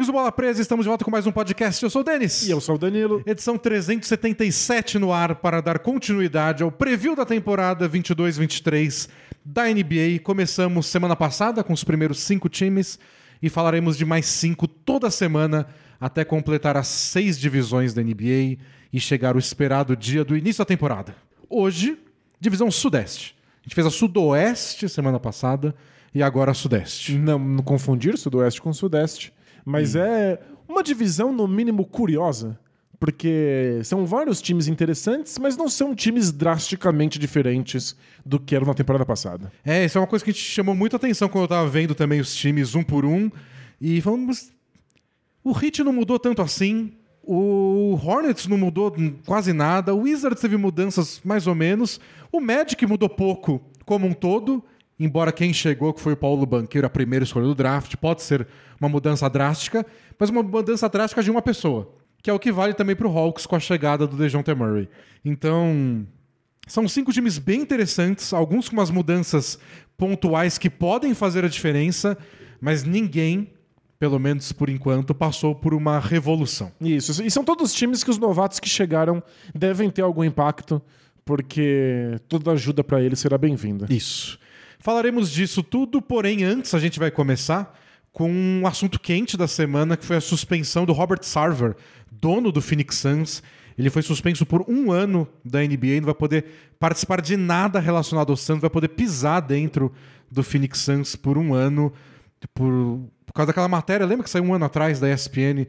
amigos do Bola Presa, estamos de volta com mais um podcast. Eu sou o Denis. E eu sou o Danilo. Edição 377 no ar para dar continuidade ao preview da temporada 22-23 da NBA. Começamos semana passada com os primeiros 5 times e falaremos de mais 5 toda semana até completar as 6 divisões da NBA e chegar o esperado dia do início da temporada. Hoje, divisão Sudeste. A gente fez a Sudoeste semana passada e agora a Sudeste. Não confundir Sudoeste com Sudeste. Mas é uma divisão, no mínimo, curiosa. Porque são vários times interessantes, mas não são times drasticamente diferentes do que eram na temporada passada. Isso é uma coisa que a gente chamou muita atenção quando eu tava vendo também os times um por um. E falamos, o Heat não mudou tanto assim. O Hornets não mudou quase nada. O Wizards teve mudanças mais ou menos. O Magic mudou pouco como um todo. Embora quem chegou, que foi o Paulo Banqueiro, a primeira escolha do draft, pode ser uma mudança drástica, mas uma mudança drástica de uma pessoa, que é o que vale também para o Hawks com a chegada do DeJounte Murray. Então, são 5 times bem interessantes, alguns com umas mudanças pontuais que podem fazer a diferença, mas ninguém, pelo menos por enquanto, passou por uma revolução. Isso, e são todos times que os novatos que chegaram devem ter algum impacto, porque toda ajuda para eles será bem-vinda. Isso. Falaremos disso tudo, porém antes a gente vai começar com um assunto quente da semana, que foi a suspensão do Robert Sarver, dono do Phoenix Suns. Ele foi suspenso por 1 ano da NBA, não vai poder participar de nada relacionado ao Suns, vai poder pisar dentro do Phoenix Suns por 1 ano, por causa daquela matéria, lembra que saiu 1 ano atrás da ESPN,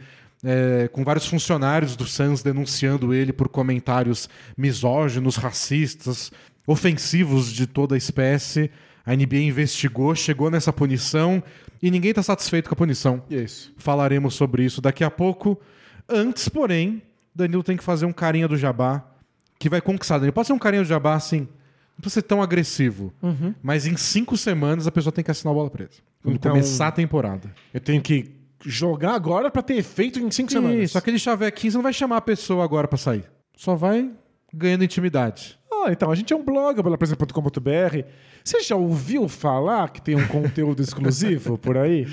com vários funcionários do Suns denunciando ele por comentários misóginos, racistas, ofensivos de toda a espécie. A NBA investigou, chegou nessa punição e ninguém está satisfeito com a punição. Isso. Falaremos sobre isso daqui a pouco. Antes, porém, Danilo tem que fazer um carinha do jabá que vai conquistar. Danilo, pode ser um carinha do jabá assim, não precisa ser tão agressivo, mas em 5 semanas a pessoa tem que assinar a Bola Presa. Quando começar a temporada. Eu tenho que jogar agora para ter efeito em 5 semanas. Isso, aquele chavequinho, você não vai chamar a pessoa agora para sair. Só vai ganhando intimidade. Então, a gente é um blog, bolapresa.com.br. Você já ouviu falar que tem um conteúdo exclusivo por aí?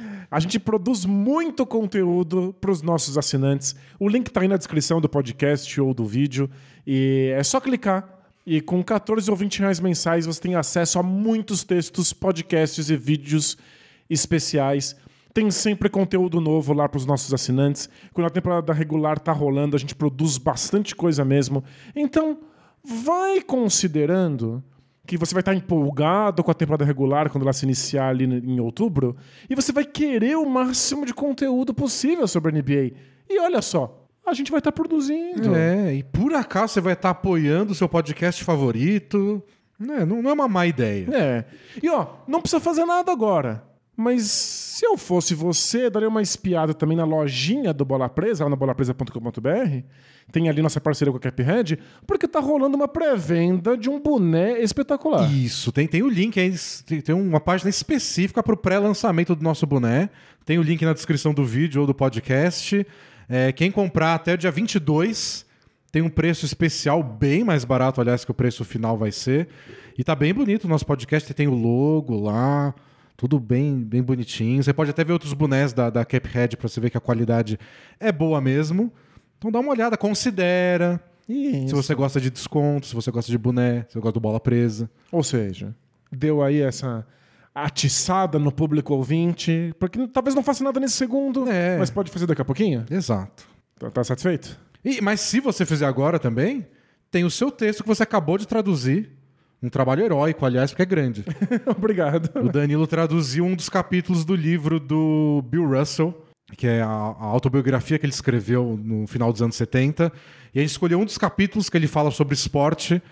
A gente produz muito conteúdo para os nossos assinantes. O link está aí na descrição do podcast ou do vídeo. E é só clicar. E com 14 ou 20 reais mensais você tem acesso a muitos textos, podcasts e vídeos especiais. Tem sempre conteúdo novo lá para os nossos assinantes. Quando a temporada regular está rolando, a gente produz bastante coisa mesmo. Então, vai considerando que você vai estar empolgado com a temporada regular quando ela se iniciar ali em outubro e você vai querer o máximo de conteúdo possível sobre a NBA. E olha só, a gente vai estar produzindo. E por acaso você vai estar apoiando o seu podcast favorito. Não é uma má ideia. E não precisa fazer nada agora. Mas se eu fosse você, daria uma espiada também na lojinha do Bola Presa, lá na bolapresa.com.br. Tem ali nossa parceria com a Caphead, porque tá rolando uma pré-venda de um boné espetacular. Isso, tem o link aí, tem uma página específica para o pré-lançamento do nosso boné. Tem o link na descrição do vídeo ou do podcast. Quem comprar até o dia 22 tem um preço especial bem mais barato, aliás, que o preço final vai ser. E tá bem bonito o nosso podcast, tem o logo lá. Tudo bem bonitinho. Você pode até ver outros bonés da Caphead para você ver que a qualidade é boa mesmo. Então dá uma olhada, considera. Isso. Se você gosta de desconto, se você gosta de boné, se você gosta do Bola Presa. Ou seja, deu aí essa atiçada no público ouvinte, porque talvez não faça nada nesse segundo, mas pode fazer daqui a pouquinho. Exato. Tá satisfeito? Mas se você fizer agora também, tem o seu texto que você acabou de traduzir. Um trabalho heróico, aliás, porque é grande. Obrigado. O Danilo traduziu um dos capítulos do livro do Bill Russell, que é a autobiografia que ele escreveu no final dos anos 70. E a gente escolheu um dos capítulos que ele fala sobre esporte.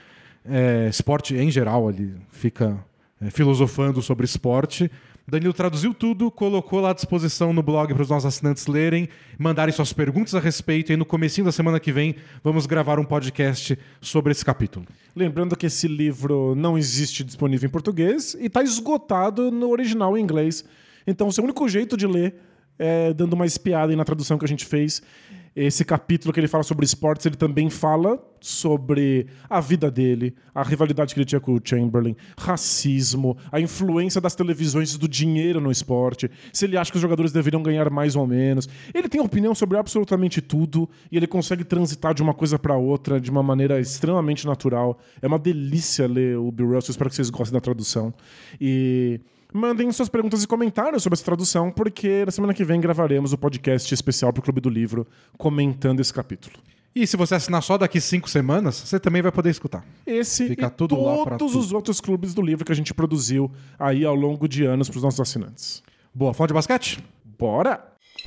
Esporte em geral, ele fica filosofando sobre esporte. Danilo traduziu tudo, colocou lá à disposição no blog para os nossos assinantes lerem, mandarem suas perguntas a respeito, e no comecinho da semana que vem vamos gravar um podcast sobre esse capítulo. Lembrando que esse livro não existe disponível em português e está esgotado no original em inglês. Então o seu único jeito de ler é dando uma espiada aí na tradução que a gente fez. Esse capítulo que ele fala sobre esportes, ele também fala sobre a vida dele, a rivalidade que ele tinha com o Chamberlain, racismo, a influência das televisões e do dinheiro no esporte, se ele acha que os jogadores deveriam ganhar mais ou menos. Ele tem opinião sobre absolutamente tudo e ele consegue transitar de uma coisa para outra de uma maneira extremamente natural. É uma delícia ler o Bill Russell, espero que vocês gostem da tradução. E mandem suas perguntas e comentários sobre essa tradução, porque na semana que vem gravaremos o podcast especial pro Clube do Livro comentando esse capítulo. E se você assinar só daqui 5 semanas, você também vai poder escutar. Esse Fica e tudo lá pra todos os outros clubes do livro que a gente produziu aí ao longo de anos pros nossos assinantes. Boa, fã de basquete? Bora!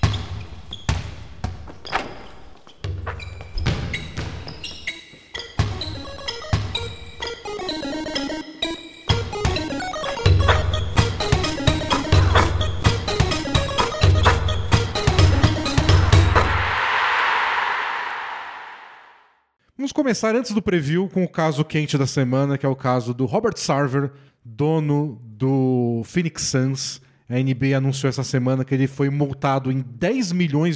Vamos começar antes do preview com o caso quente da semana, que é o caso do Robert Sarver, dono do Phoenix Suns. A NBA anunciou essa semana que ele foi multado em $10 milhões,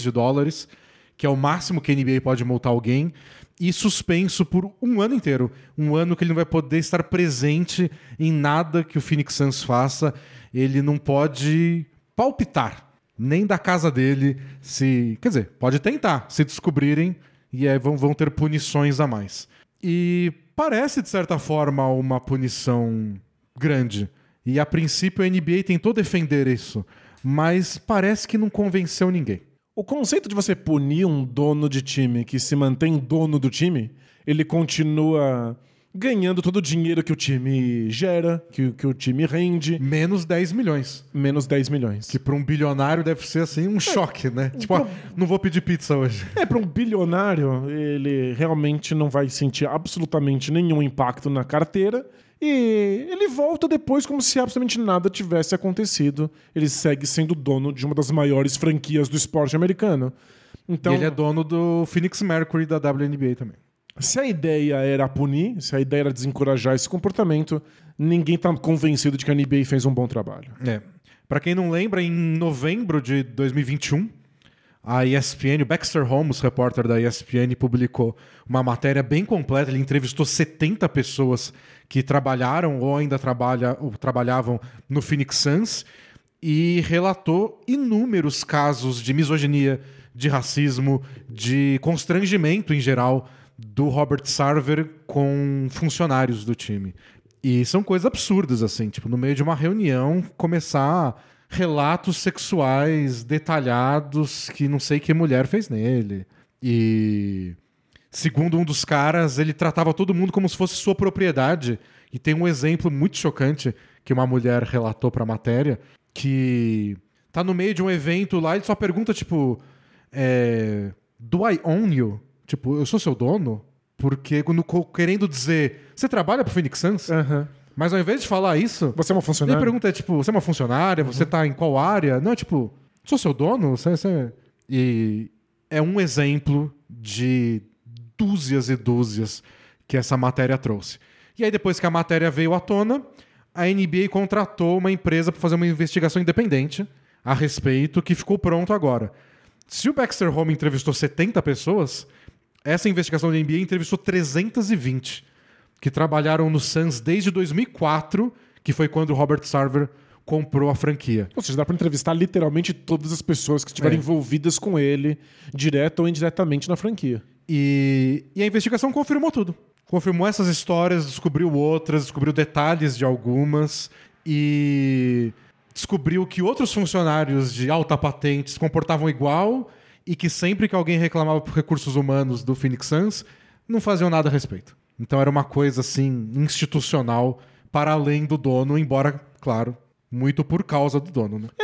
que é o máximo que a NBA pode multar alguém, e suspenso por um ano inteiro. Um ano que ele não vai poder estar presente em nada que o Phoenix Suns faça. Ele não pode palpitar, nem da casa dele. Quer dizer, pode tentar, se descobrirem, e aí vão ter punições a mais. E parece, de certa forma, uma punição grande. E, a princípio, a NBA tentou defender isso, mas parece que não convenceu ninguém. O conceito de você punir um dono de time que se mantém dono do time, ele continua ganhando todo o dinheiro que o time gera, que o time rende. Menos 10 milhões. Menos 10 milhões. Que para um bilionário deve ser assim um choque, né? Tipo, não vou pedir pizza hoje. Para um bilionário, ele realmente não vai sentir absolutamente nenhum impacto na carteira. E ele volta depois como se absolutamente nada tivesse acontecido. Ele segue sendo dono de uma das maiores franquias do esporte americano. Então, e ele é dono do Phoenix Mercury da WNBA também. Se a ideia era punir, se a ideia era desencorajar esse comportamento, ninguém tá convencido de que a NBA fez um bom trabalho. Para quem não lembra, em novembro de 2021, a ESPN, o Baxter Holmes, repórter da ESPN, publicou uma matéria bem completa. Ele entrevistou 70 pessoas que trabalharam ou ainda trabalhavam no Phoenix Suns e relatou inúmeros casos de misoginia, de racismo, de constrangimento em geral do Robert Sarver com funcionários do time. E são coisas absurdas, assim, tipo, no meio de uma reunião, começar relatos sexuais detalhados que não sei que mulher fez nele. E, segundo um dos caras, ele tratava todo mundo como se fosse sua propriedade. E tem um exemplo muito chocante que uma mulher relatou pra matéria, que tá no meio de um evento lá, ele só pergunta, tipo, do I own you? Tipo, eu sou seu dono? Porque querendo dizer, você trabalha pro Phoenix Suns? Uhum. Mas ao invés de falar isso, você é uma funcionária? Ele pergunta, tipo, você é uma funcionária? Você tá em qual área? Não, tipo, sou seu dono? Você... E é um exemplo de dúzias e dúzias que essa matéria trouxe. E aí, depois que a matéria veio à tona, a NBA contratou uma empresa para fazer uma investigação independente a respeito, que ficou pronto agora. Se o Baxter Holmes entrevistou 70 pessoas, essa investigação da NBA entrevistou 320, que trabalharam no Suns desde 2004, que foi quando o Robert Sarver comprou a franquia. Ou seja, dá pra entrevistar literalmente todas as pessoas que estiverem envolvidas com ele, direto ou indiretamente na franquia. E a investigação confirmou tudo. Confirmou essas histórias, descobriu outras, descobriu detalhes de algumas e descobriu que outros funcionários de alta patente se comportavam igual e que sempre que alguém reclamava por recursos humanos do Phoenix Suns, não faziam nada a respeito. Então era uma coisa assim institucional para além do dono, embora, claro, muito por causa do dono, né?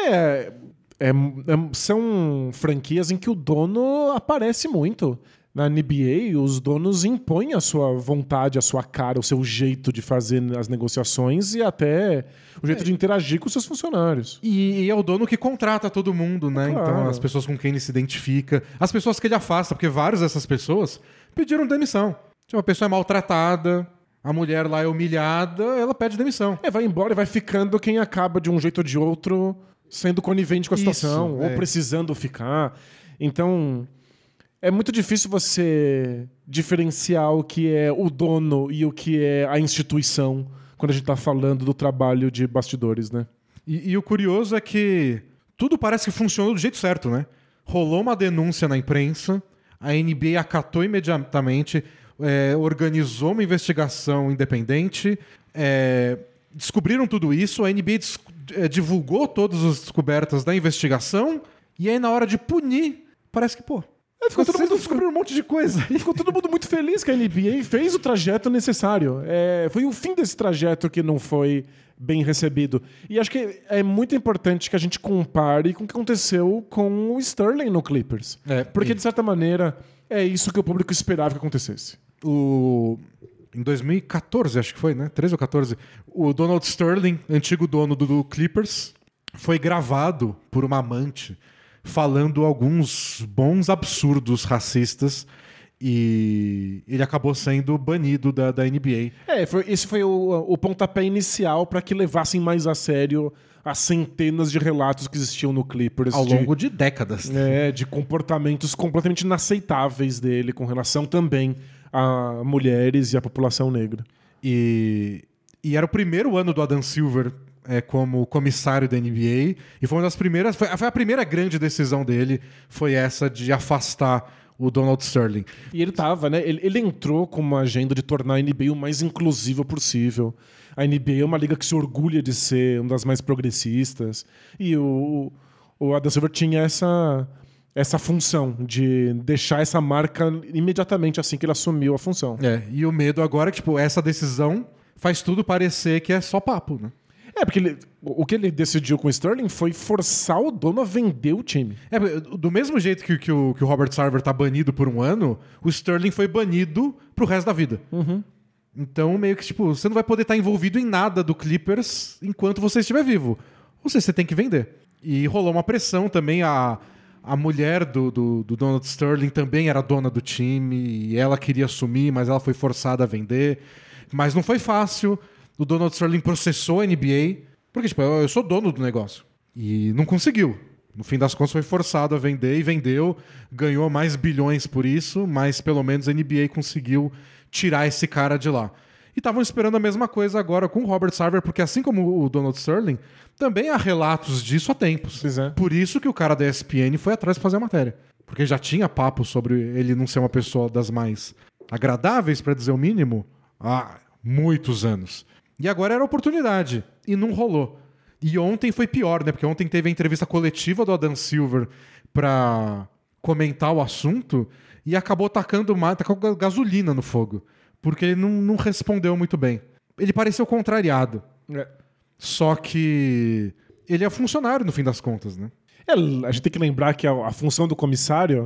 São franquias em que o dono aparece muito. Na NBA, os donos impõem a sua vontade, a sua cara, o seu jeito de fazer as negociações e até o jeito de interagir com os seus funcionários. E é o dono que contrata todo mundo, né? Claro. Então, as pessoas com quem ele se identifica, as pessoas que ele afasta, porque várias dessas pessoas pediram demissão. Tipo, a pessoa é maltratada, a mulher lá é humilhada, ela pede demissão. Vai embora e vai ficando quem acaba de um jeito ou de outro sendo conivente com a situação, ou precisando ficar. Então, É muito difícil você diferenciar o que é o dono e o que é a instituição quando a gente tá falando do trabalho de bastidores, né? E o curioso é que tudo parece que funcionou do jeito certo, né? Rolou uma denúncia na imprensa, a NBA acatou imediatamente, organizou uma investigação independente, descobriram tudo isso, a NBA divulgou todas as descobertas da investigação, e aí na hora de punir, parece que, Ficou todo mundo descobriu um monte de coisa. E ficou todo mundo muito feliz que a NBA fez o trajeto necessário. Foi o fim desse trajeto que não foi bem recebido. E acho que é muito importante que a gente compare com o que aconteceu com o Sterling no Clippers. Porque, de certa maneira, é isso que o público esperava que acontecesse. Em 2014, acho que foi, né? 13 ou 14, o Donald Sterling, antigo dono do Clippers, foi gravado por uma amante falando alguns bons absurdos racistas e ele acabou sendo banido da NBA. Esse foi o pontapé inicial para que levassem mais a sério as centenas de relatos que existiam no Clippers. Ao longo de décadas. De comportamentos completamente inaceitáveis dele com relação também a mulheres e a população negra. E era o primeiro ano do Adam Silver como comissário da NBA, e foi uma das primeiras, foi a primeira grande decisão dele, foi essa de afastar o Donald Sterling. E ele tava, né? Ele entrou com uma agenda de tornar a NBA o mais inclusiva possível. A NBA é uma liga que se orgulha de ser uma das mais progressistas, e o Adam Silver tinha essa função de deixar essa marca imediatamente assim que ele assumiu a função. E o medo agora é que, essa decisão faz tudo parecer que é só papo, né? Porque o que ele decidiu com o Sterling foi forçar o dono a vender o time. Do mesmo jeito que o Robert Sarver tá banido por um ano, o Sterling foi banido pro resto da vida. Uhum. Então, meio que, você não vai poder estar envolvido em nada do Clippers enquanto você estiver vivo. Ou seja, você tem que vender. E rolou uma pressão também, a mulher do Donald Sterling também era dona do time, e ela queria assumir, mas ela foi forçada a vender. Mas não foi fácil. O Donald Sterling processou a NBA, porque, eu sou dono do negócio. E não conseguiu. No fim das contas, foi forçado a vender e vendeu. Ganhou mais bilhões por isso, mas pelo menos a NBA conseguiu tirar esse cara de lá. E estavam esperando a mesma coisa agora com o Robert Sarver, porque assim como o Donald Sterling, também há relatos disso há tempos. Por isso que o cara da ESPN foi atrás de fazer a matéria. Porque já tinha papo sobre ele não ser uma pessoa das mais agradáveis, para dizer o mínimo, há muitos anos. E agora era a oportunidade. E não rolou. E ontem foi pior, né? Porque ontem teve a entrevista coletiva do Adam Silver pra comentar o assunto e acabou tacando gasolina no fogo. Porque ele não respondeu muito bem. Ele pareceu contrariado. Só que ele é funcionário, no fim das contas, né? A gente tem que lembrar que a função do comissário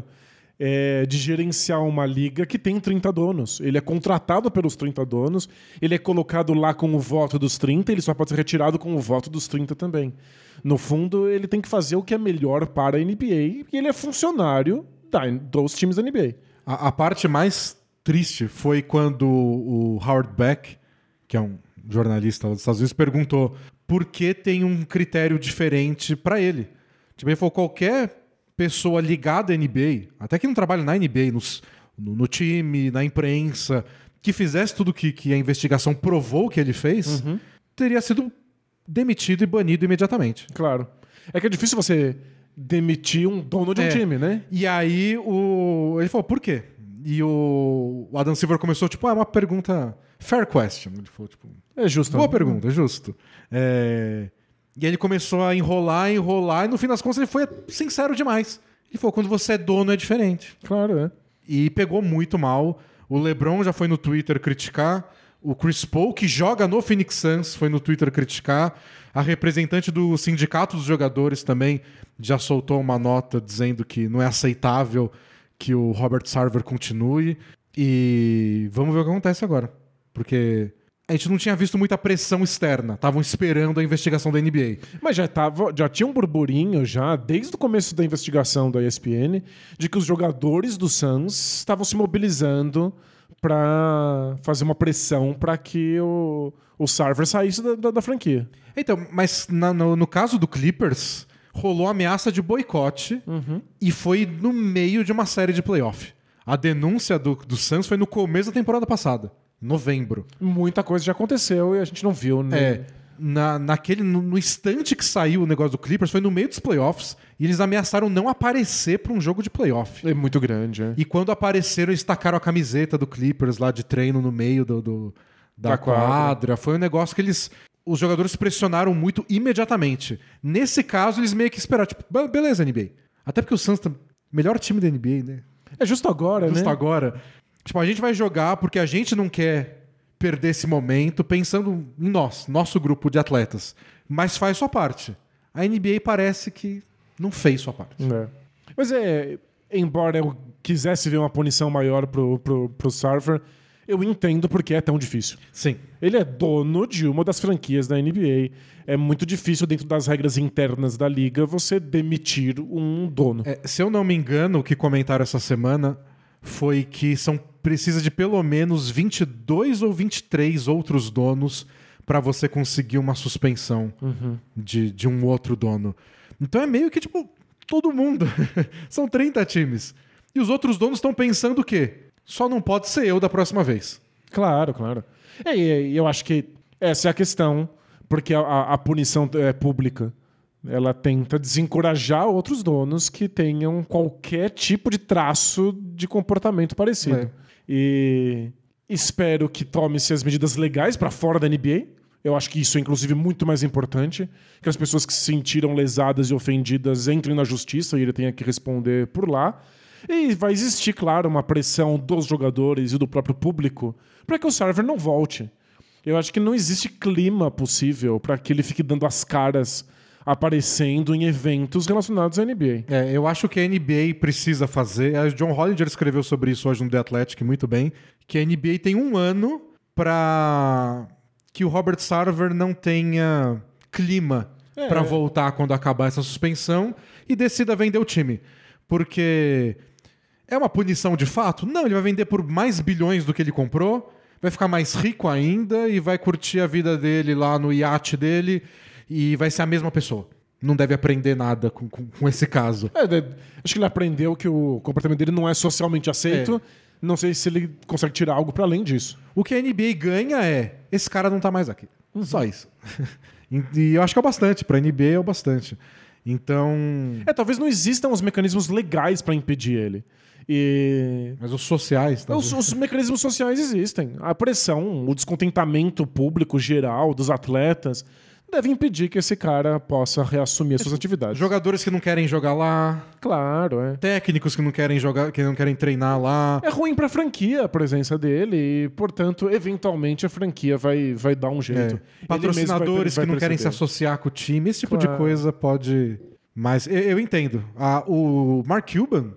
é de gerenciar uma liga que tem 30 donos. Ele é contratado pelos 30 donos, ele é colocado lá com o voto dos 30, ele só pode ser retirado com o voto dos 30 também. No fundo, ele tem que fazer o que é melhor para a NBA, e ele é funcionário dos times da NBA. A parte mais triste foi quando o Howard Beck, que é um jornalista dos Estados Unidos, perguntou por que tem um critério diferente para ele. Ele falou, qualquer pessoa ligada à NBA, até que não trabalha na NBA, no time, na imprensa, que fizesse tudo que a investigação provou que ele fez, teria sido demitido e banido imediatamente. Claro. É que é difícil você demitir um dono de um time, né? E aí ele falou, por quê? E o Adam Silver começou, é uma pergunta fair question. Ele falou, é justo. Boa pergunta, é justo. E aí ele começou a enrolar, e no fim das contas ele foi sincero demais. Ele falou, quando você é dono é diferente. Claro, E pegou muito mal. O LeBron já foi no Twitter criticar. O Chris Paul, que joga no Phoenix Suns, foi no Twitter criticar. A representante do sindicato dos jogadores também já soltou uma nota dizendo que não é aceitável que o Robert Sarver continue. E vamos ver o que acontece agora. Porque a gente não tinha visto muita pressão externa. Estavam esperando a investigação da NBA. Mas já tinha um burburinho, desde o começo da investigação da ESPN, de que os jogadores do Suns estavam se mobilizando para fazer uma pressão para que o Sarver saísse da franquia. Então, mas no caso do Clippers, rolou ameaça de boicote e foi no meio de uma série de playoff. A denúncia do Suns foi no começo da temporada passada, em novembro. Muita coisa já aconteceu e a gente não viu, né? No instante que saiu o negócio do Clippers, foi no meio dos playoffs, e eles ameaçaram não aparecer para um jogo de playoff. É muito grande, é. E quando apareceram, eles tacaram a camiseta do Clippers lá de treino no meio da quadra. Foi um negócio que os jogadores pressionaram muito imediatamente. Nesse caso, eles meio que esperaram. Tipo, beleza, NBA. Até porque o Suns é o melhor time da NBA, né? É justo agora, né? Justo agora. Tipo, a gente vai jogar porque a gente não quer perder esse momento pensando em nosso grupo de atletas. Mas faz sua parte. A NBA parece que não fez sua parte. É. Mas embora eu quisesse ver uma punição maior pro Sarver, eu entendo porque é tão difícil. Sim. Ele é dono de uma das franquias da NBA. É muito difícil, dentro das regras internas da liga, você demitir um dono. Se eu não me engano, o que comentaram essa semana foi que precisa de pelo menos 22 ou 23 outros donos para você conseguir uma suspensão de um outro dono. Então é meio que, tipo, todo mundo. São 30 times. E os outros donos estão pensando o quê? Só não pode ser eu da próxima vez. Claro, claro. E eu acho que essa é a questão, porque a punição é pública. Ela tenta desencorajar outros donos que tenham qualquer tipo de traço de comportamento parecido. E espero que tome-se as medidas legais para fora da NBA. Eu acho que isso é, inclusive, muito mais importante. Que as pessoas que se sentiram lesadas e ofendidas entrem na justiça e ele tenha que responder por lá. E vai existir, claro, uma pressão dos jogadores e do próprio público para que o Sarver não volte. Eu acho que não existe clima possível para que ele fique dando as caras aparecendo em eventos relacionados à NBA. Eu acho que a NBA precisa fazer. A John Hollinger escreveu sobre isso hoje no The Athletic muito bem, que a NBA tem 1 ano para que o Robert Sarver não tenha clima para voltar quando acabar essa suspensão e decida vender o time. Porque é uma punição de fato? Não, ele vai vender por mais bilhões do que ele comprou, vai ficar mais rico ainda e vai curtir a vida dele lá no iate dele e vai ser a mesma pessoa. Não deve aprender nada com esse caso. Acho que ele aprendeu que o comportamento dele não é socialmente aceito. Não sei se ele consegue tirar algo para além disso. O que a NBA ganha esse cara não tá mais aqui. Só isso. E eu acho que é o bastante. Pra NBA é o bastante. Então... talvez não existam os mecanismos legais para impedir ele. Mas os sociais... Os mecanismos sociais existem. A pressão, o descontentamento público geral dos atletas deve impedir que esse cara possa reassumir as suas atividades. Jogadores que não querem jogar lá. Claro, Técnicos que não querem jogar, que não querem treinar lá. É ruim pra franquia a presença dele e, portanto, eventualmente a franquia vai dar um jeito. Patrocinadores que não querem se associar com o time. Esse tipo de coisa pode... Mas eu entendo. O Mark Cuban,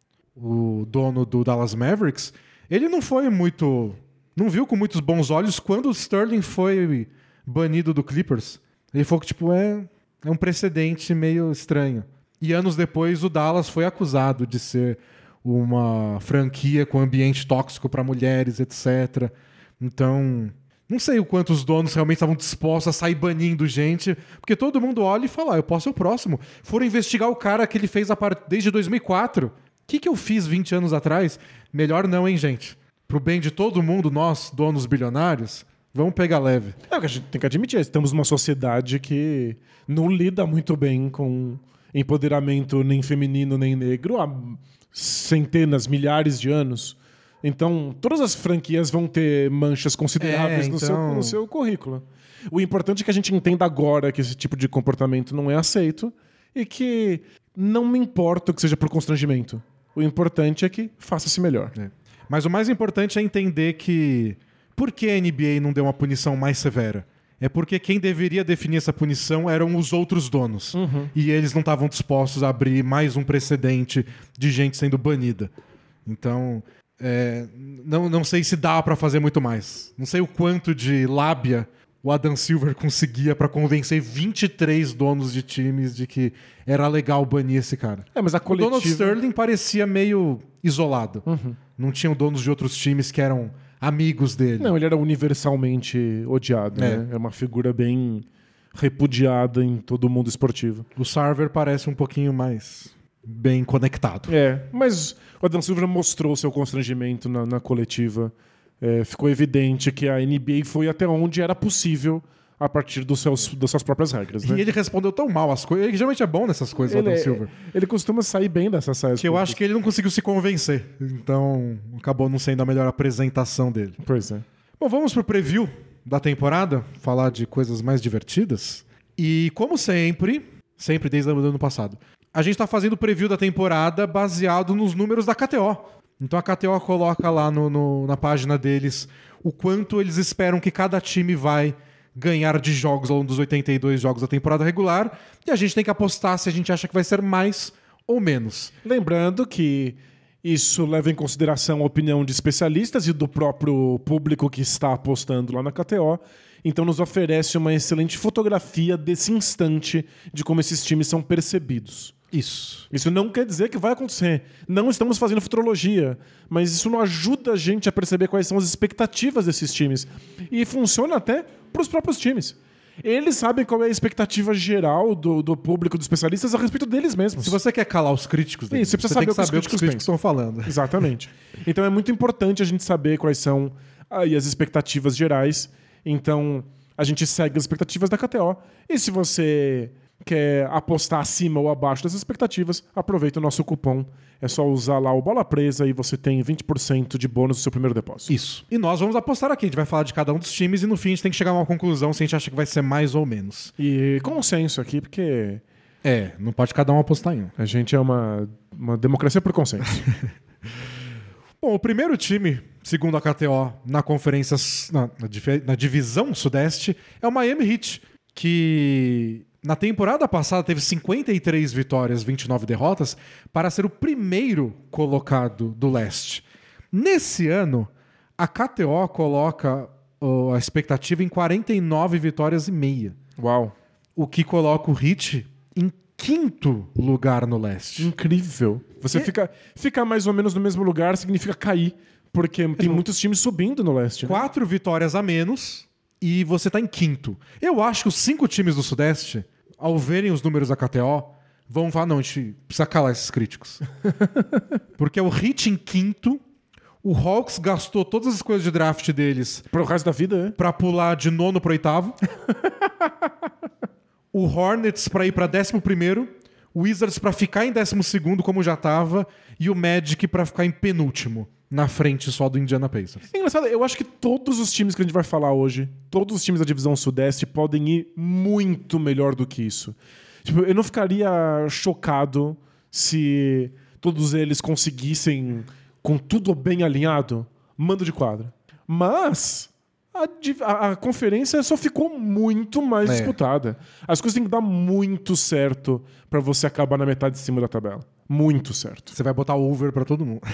o dono do Dallas Mavericks, ele não foi muito... Não viu com muitos bons olhos quando o Sterling foi banido do Clippers. Ele falou que, tipo, é um precedente meio estranho. E anos depois, o Dallas foi acusado de ser uma franquia com ambiente tóxico para mulheres, etc. Então, não sei o quanto os donos realmente estavam dispostos a sair banindo gente, porque todo mundo olha e fala, eu posso ser o próximo. Foram investigar o cara que ele fez desde 2004. O que eu fiz 20 anos atrás? Melhor não, hein, gente? Pro bem de todo mundo, nós, donos bilionários... Vamos pegar leve. O que a gente tem que admitir. Estamos numa sociedade que não lida muito bem com empoderamento nem feminino nem negro há centenas, milhares de anos. Então, todas as franquias vão ter manchas consideráveis no seu currículo. O importante é que a gente entenda agora que esse tipo de comportamento não é aceito e que não me importa que seja por constrangimento. O importante é que faça-se melhor. Mas o mais importante é entender que... Por que a NBA não deu uma punição mais severa? É porque quem deveria definir essa punição eram os outros donos. E eles não estavam dispostos a abrir mais um precedente de gente sendo banida. Então, não sei se dá pra fazer muito mais. Não sei o quanto de lábia o Adam Silver conseguia pra convencer 23 donos de times de que era legal banir esse cara. Mas a coletiva... O Donald Sterling parecia meio isolado. Não tinham donos de outros times que eram... amigos dele. Não, ele era universalmente odiado. Né? É uma figura bem repudiada em todo o mundo esportivo. O Sarver parece um pouquinho mais bem conectado. Mas o Adam Silver mostrou seu constrangimento na coletiva. Ficou evidente que a NBA foi até onde era possível a partir das suas próprias regras. Né? E ele respondeu tão mal as coisas. Ele geralmente é bom nessas coisas, o Adam Silver. Ele costuma sair bem dessas saias. Que eu acho que ele não conseguiu se convencer. Então, acabou não sendo a melhor apresentação dele. Pois é. Bom, vamos pro preview da temporada. Falar de coisas mais divertidas. E, como sempre desde o ano passado, a gente tá fazendo o preview da temporada baseado nos números da KTO. Então, a KTO coloca lá na página deles o quanto eles esperam que cada time vai ganhar de jogos ao longo dos 82 jogos da temporada regular, e a gente tem que apostar se a gente acha que vai ser mais ou menos. Lembrando que isso leva em consideração a opinião de especialistas e do próprio público que está apostando lá na KTO, então nos oferece uma excelente fotografia desse instante de como esses times são percebidos. Isso não quer dizer que vai acontecer. Não estamos fazendo futurologia, mas isso não ajuda a gente a perceber quais são as expectativas desses times. E funciona até para os próprios times. Eles sabem qual é a expectativa geral do público, dos especialistas a respeito deles mesmos. Se você quer calar os críticos deles, você precisa tem que saber o que os críticos estão falando. Exatamente. Então é muito importante a gente saber quais são aí as expectativas gerais. Então a gente segue as expectativas da KTO. E se você quer apostar acima ou abaixo das expectativas, aproveita o nosso cupom. É só usar lá o Bola Presa e você tem 20% de bônus no seu primeiro depósito. Isso. E nós vamos apostar aqui. A gente vai falar de cada um dos times e no fim a gente tem que chegar a uma conclusão se a gente acha que vai ser mais ou menos. E consenso aqui, porque... não pode cada um apostar em um. A gente é uma democracia por consenso. Bom, o primeiro time, segundo a KTO, na conferência, na divisão sudeste, é o Miami Heat, que na temporada passada teve 53 vitórias, 29 derrotas, para ser o primeiro colocado do leste. Nesse ano, a KTO coloca a expectativa em 49 vitórias e meia. Uau! O que coloca o Heat em quinto lugar no leste. Incrível. Você ficar mais ou menos no mesmo lugar significa cair, porque tem muitos times subindo no leste. Né? 4 vitórias a menos e você tá em quinto. Eu acho que os 5 times do sudeste, ao verem os números da KTO, vão falar, não, a gente precisa calar esses críticos. Porque o Heat em quinto, o Hawks gastou todas as coisas de draft deles pro resto da vida, né? Pra pular de 9º pro 8º. O Hornets pra ir pra 11º. O Wizards pra ficar em 12º, como já tava. E o Magic pra ficar em penúltimo. Na frente só do Indiana Pacers. É engraçado, eu acho que todos os times que a gente vai falar hoje, todos os times da divisão sudeste podem ir muito melhor do que isso. Tipo, eu não ficaria chocado se todos eles conseguissem, com tudo bem alinhado, mando de quadra. Mas a conferência só ficou muito mais disputada. As coisas têm que dar muito certo pra você acabar na metade de cima da tabela. Muito certo. Você vai botar over pra todo mundo.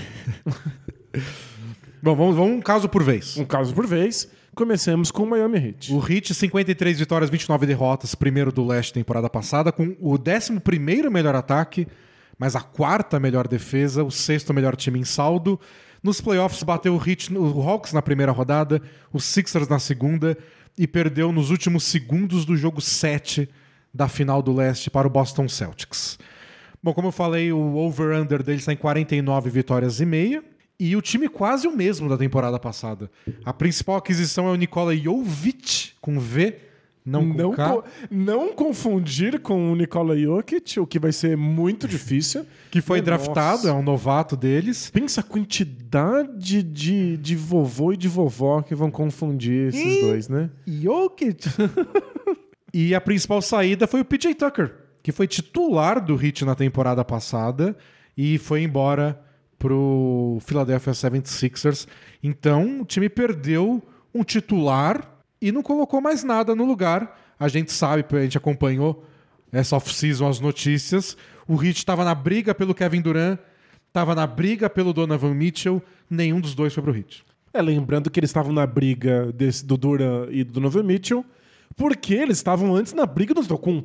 Bom, vamos um caso por vez. Um caso por vez. Comecemos com o Miami Heat. O Heat, 53 vitórias, 29 derrotas, primeiro do leste temporada passada, com o 11º melhor ataque, mas a 4ª melhor defesa, o 6º melhor time em saldo. Nos playoffs bateu o Hawks na primeira rodada, os Sixers na segunda e perdeu nos últimos segundos do jogo 7 da final do leste para o Boston Celtics. Bom, como eu falei, o over-under deles está em 49 vitórias e meia. E o time quase o mesmo da temporada passada. A principal aquisição é o Nikola Jovic, com V, não com K. Não confundir com o Nikola Jokic, o que vai ser muito difícil. Que foi draftado, é um novato deles. Pensa a quantidade de vovô e de vovó que vão confundir esses dois, né? Jokic! E a principal saída foi o PJ Tucker, que foi titular do Heat na temporada passada e foi embora pro Philadelphia 76ers. Então, o time perdeu um titular e não colocou mais nada no lugar. A gente sabe, a gente acompanhou essa off-season as notícias. O Heat estava na briga pelo Kevin Durant, estava na briga pelo Donovan Mitchell, nenhum dos dois foi pro Heat. Lembrando que eles estavam na briga do Durant e do Donovan Mitchell, porque eles estavam antes na briga do Antetokounmpo.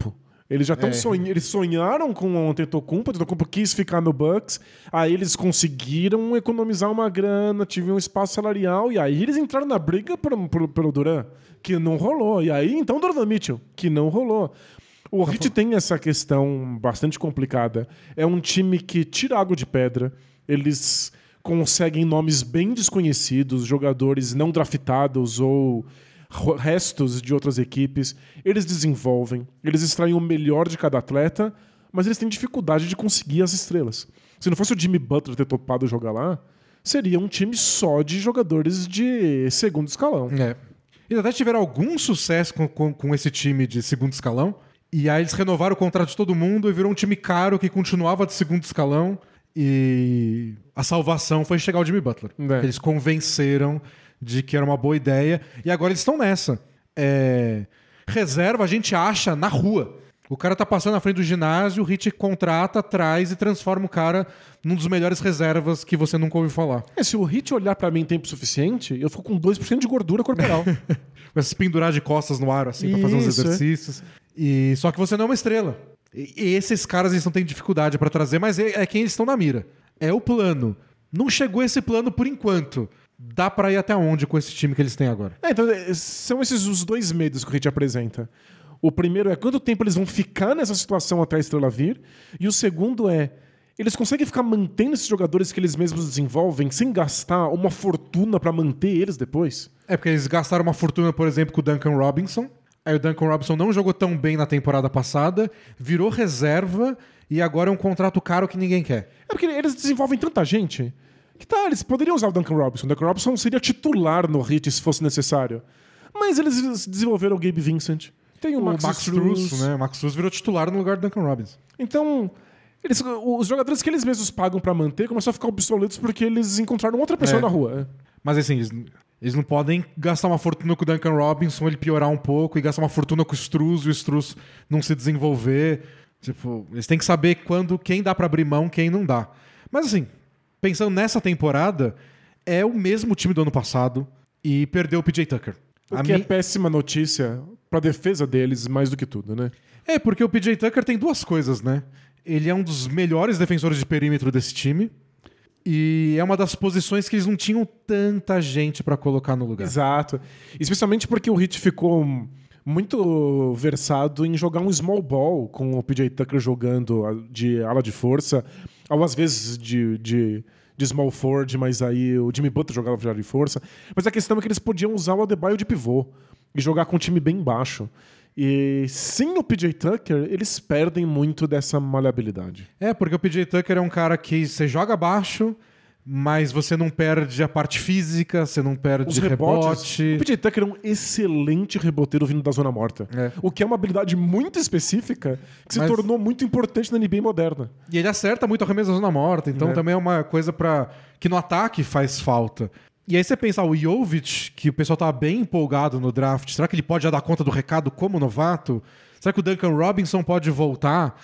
Eles já estão eles sonharam com o Antetokounmpo quis ficar no Bucks, aí eles conseguiram economizar uma grana, tiveram um espaço salarial, e aí eles entraram na briga pelo Durant, que não rolou. E aí, então, Donovan Mitchell, que não rolou. O Heat tem essa questão bastante complicada. É um time que tira água de pedra, eles conseguem nomes bem desconhecidos, jogadores não draftados ou restos de outras equipes, eles desenvolvem, eles extraem o melhor de cada atleta, mas eles têm dificuldade de conseguir as estrelas. Se não fosse o Jimmy Butler ter topado jogar lá, seria um time só de jogadores de segundo escalão. Eles até tiveram algum sucesso com esse time de segundo escalão, e aí eles renovaram o contrato de todo mundo e virou um time caro que continuava de segundo escalão, e a salvação foi chegar o Jimmy Butler. Eles convenceram de que era uma boa ideia, e agora eles estão nessa. Reserva a gente acha na rua. O cara tá passando na frente do ginásio, o Heat contrata, traz e transforma o cara num dos melhores reservas que você nunca ouviu falar. Se o Heat olhar pra mim em tempo suficiente, eu fico com 2% de gordura corporal. Vai se pendurar de costas no ar, assim, pra fazer uns exercícios. Só que você não é uma estrela. E esses caras eles não têm dificuldade pra trazer, mas é quem eles estão na mira. É o plano. Não chegou esse plano por enquanto. Dá pra ir até onde com esse time que eles têm agora? Então, são esses os dois medos que o Heat apresenta. O primeiro é quanto tempo eles vão ficar nessa situação até a estrela vir. E o segundo é, eles conseguem ficar mantendo esses jogadores que eles mesmos desenvolvem sem gastar uma fortuna pra manter eles depois? Porque eles gastaram uma fortuna, por exemplo, com o Duncan Robinson. Aí o Duncan Robinson não jogou tão bem na temporada passada, virou reserva e agora é um contrato caro que ninguém quer. Porque eles desenvolvem tanta gente... Que tá, eles poderiam usar o Duncan Robinson. O Duncan Robinson seria titular no Heat se fosse necessário. Mas eles desenvolveram o Gabe Vincent. Tem o Max Strus, né? O Max Strus virou titular no lugar do Duncan Robinson. Então, os jogadores que eles mesmos pagam pra manter começaram a ficar obsoletos porque eles encontraram outra pessoa na rua. Mas assim, eles não podem gastar uma fortuna com o Duncan Robinson, ele piorar um pouco, e gastar uma fortuna com o Strus e o Strus não se desenvolver. Tipo, eles têm que saber quem dá pra abrir mão, quem não dá. Mas assim... Pensando nessa temporada, é o mesmo time do ano passado e perdeu o PJ Tucker. O que é péssima notícia pra defesa deles, mais do que tudo, né? Porque o PJ Tucker tem duas coisas, né? Ele é um dos melhores defensores de perímetro desse time e é uma das posições que eles não tinham tanta gente pra colocar no lugar. Exato. Especialmente porque o Heat ficou muito versado em jogar um small ball com o PJ Tucker jogando de ala de força, ou às vezes de small forward, mas aí o Jimmy Butler jogava de ala de força. Mas a questão é que eles podiam usar o Adebayo de pivô e jogar com um time bem baixo. E sem o PJ Tucker, eles perdem muito dessa maleabilidade. Porque o PJ Tucker é um cara que você joga baixo, mas você não perde a parte física, você não perde os rebote. O PJ Tucker é um excelente reboteiro vindo da zona morta. O que é uma habilidade muito específica que se tornou muito importante na NBA moderna. E ele acerta muito arremesso da zona morta, então também é uma coisa que no ataque faz falta. E aí você pensa, o Jovic, que o pessoal tava bem empolgado no draft, será que ele pode já dar conta do recado como novato? Será que o Duncan Robinson pode voltar?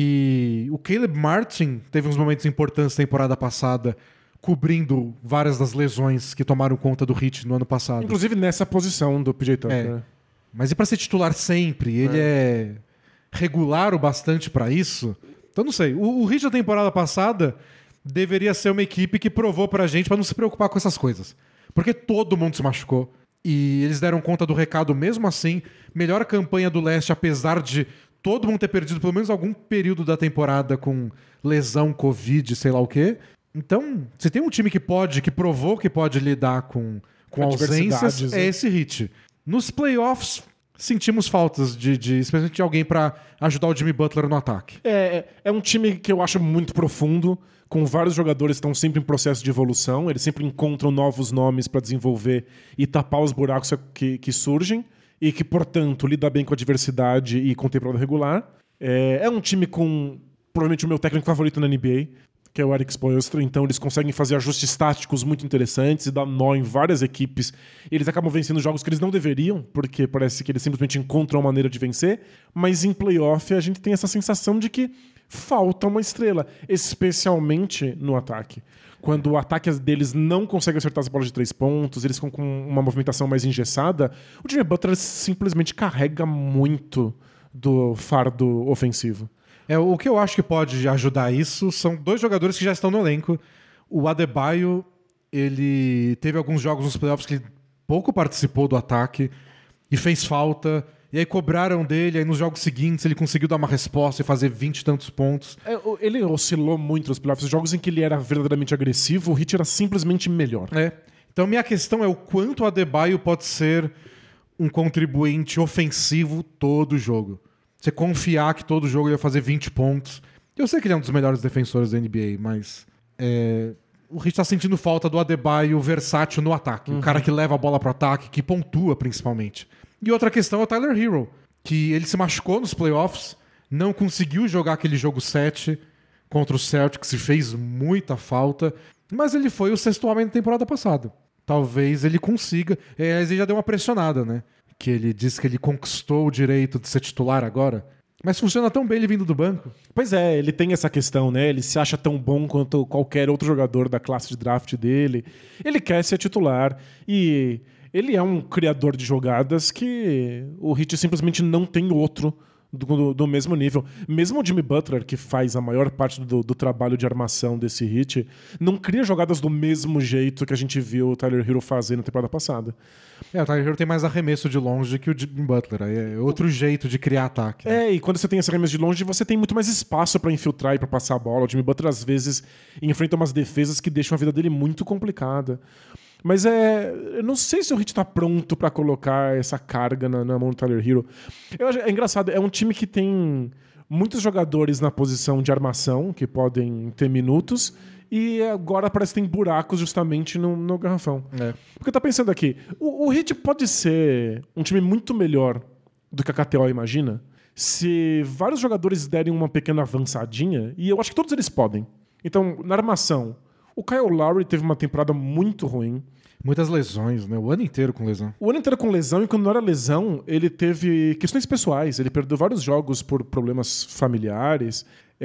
E o Caleb Martin teve uns momentos importantes na temporada passada, cobrindo várias das lesões que tomaram conta do Heat no ano passado. Inclusive nessa posição do PJ Tucker. Mas e pra ser titular sempre? Ele é regular o bastante pra isso? Então não sei. O Heat da temporada passada deveria ser uma equipe que provou pra gente pra não se preocupar com essas coisas. Porque todo mundo se machucou. E eles deram conta do recado mesmo assim. Melhor campanha do leste, apesar de todo mundo ter perdido pelo menos algum período da temporada com lesão, Covid, sei lá o quê. Então, se tem um time que provou que pode lidar com ausências, é esse Heat. Nos playoffs, sentimos faltas especialmente de alguém pra ajudar o Jimmy Butler no ataque. É um time que eu acho muito profundo, com vários jogadores que estão sempre em processo de evolução. Eles sempre encontram novos nomes pra desenvolver e tapar os buracos que surgem e que, portanto, lida bem com a diversidade e com temporada regular. É um time com, provavelmente, o meu técnico favorito na NBA, que é o Eric Spoelstra, então eles conseguem fazer ajustes táticos muito interessantes e dar nó em várias equipes. Eles acabam vencendo jogos que eles não deveriam, porque parece que eles simplesmente encontram uma maneira de vencer, mas em playoff a gente tem essa sensação de que falta uma estrela, especialmente no ataque. Quando o ataque deles não consegue acertar as bolas de 3 pontos, eles ficam com uma movimentação mais engessada, o Jimmy Butler simplesmente carrega muito do fardo ofensivo. O que eu acho que pode ajudar isso são 2 jogadores que já estão no elenco. O Adebayo, ele teve alguns jogos nos playoffs que ele pouco participou do ataque e fez falta. E aí cobraram dele, aí nos jogos seguintes ele conseguiu dar uma resposta e fazer 20 e tantos pontos. Ele oscilou muito nos playoffs. Os jogos em que ele era verdadeiramente agressivo, o Heat era simplesmente melhor. Então minha questão é o quanto o Adebayo pode ser um contribuinte ofensivo todo jogo. Você confiar que todo jogo ele vai fazer 20 pontos. Eu sei que ele é um dos melhores defensores da NBA, mas o Heat tá sentindo falta do Adebayo versátil no ataque. O cara que leva a bola pro ataque, que pontua principalmente. E outra questão é o Tyler Hero, que ele se machucou nos playoffs, não conseguiu jogar aquele jogo 7 contra o Celtics e fez muita falta, mas ele foi o 6º homem da temporada passada. Talvez ele consiga. Ele já deu uma pressionada, né? Que ele disse que ele conquistou o direito de ser titular agora. Mas funciona tão bem ele vindo do banco. Pois é, ele tem essa questão, né? Ele se acha tão bom quanto qualquer outro jogador da classe de draft dele. Ele quer ser titular e ele é um criador de jogadas que o Heat simplesmente não tem outro do mesmo nível. Mesmo o Jimmy Butler, que faz a maior parte do trabalho de armação desse Heat, não cria jogadas do mesmo jeito que a gente viu o Tyler Hero fazer na temporada passada. O Tyler Hero tem mais arremesso de longe que o Jimmy Butler. Aí é outro jeito de criar ataque. Né? E quando você tem esse arremesso de longe, você tem muito mais espaço para infiltrar e para passar a bola. O Jimmy Butler, às vezes, enfrenta umas defesas que deixam a vida dele muito complicada. Mas eu não sei se o Heat tá pronto pra colocar essa carga na mão do Tyler Hero. É engraçado, é um time que tem muitos jogadores na posição de armação, que podem ter minutos, e agora parece que tem buracos justamente no garrafão. Porque eu tô pensando aqui, o Heat pode ser um time muito melhor do que a KTO imagina, se vários jogadores derem uma pequena avançadinha, e eu acho que todos eles podem. Então, na armação, o Kyle Lowry teve uma temporada muito ruim. Muitas lesões, né? O ano inteiro com lesão. O ano inteiro com lesão, e quando não era lesão, ele teve questões pessoais. Ele perdeu vários jogos por problemas familiares.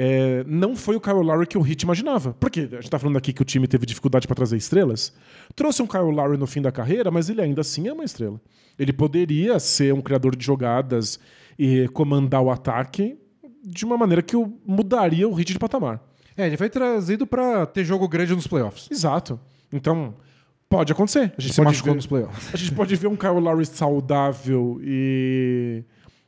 Não foi o Kyle Lowry que o Heat imaginava. Porque a gente tá falando aqui que o time teve dificuldade para trazer estrelas. Trouxe um Kyle Lowry no fim da carreira, mas ele ainda assim é uma estrela. Ele poderia ser um criador de jogadas e comandar o ataque de uma maneira que mudaria o Heat de patamar. Ele foi trazido pra ter jogo grande nos playoffs. Exato. Então, pode acontecer. A gente se machucou nos playoffs. A gente pode ver um Kyle Lowry saudável e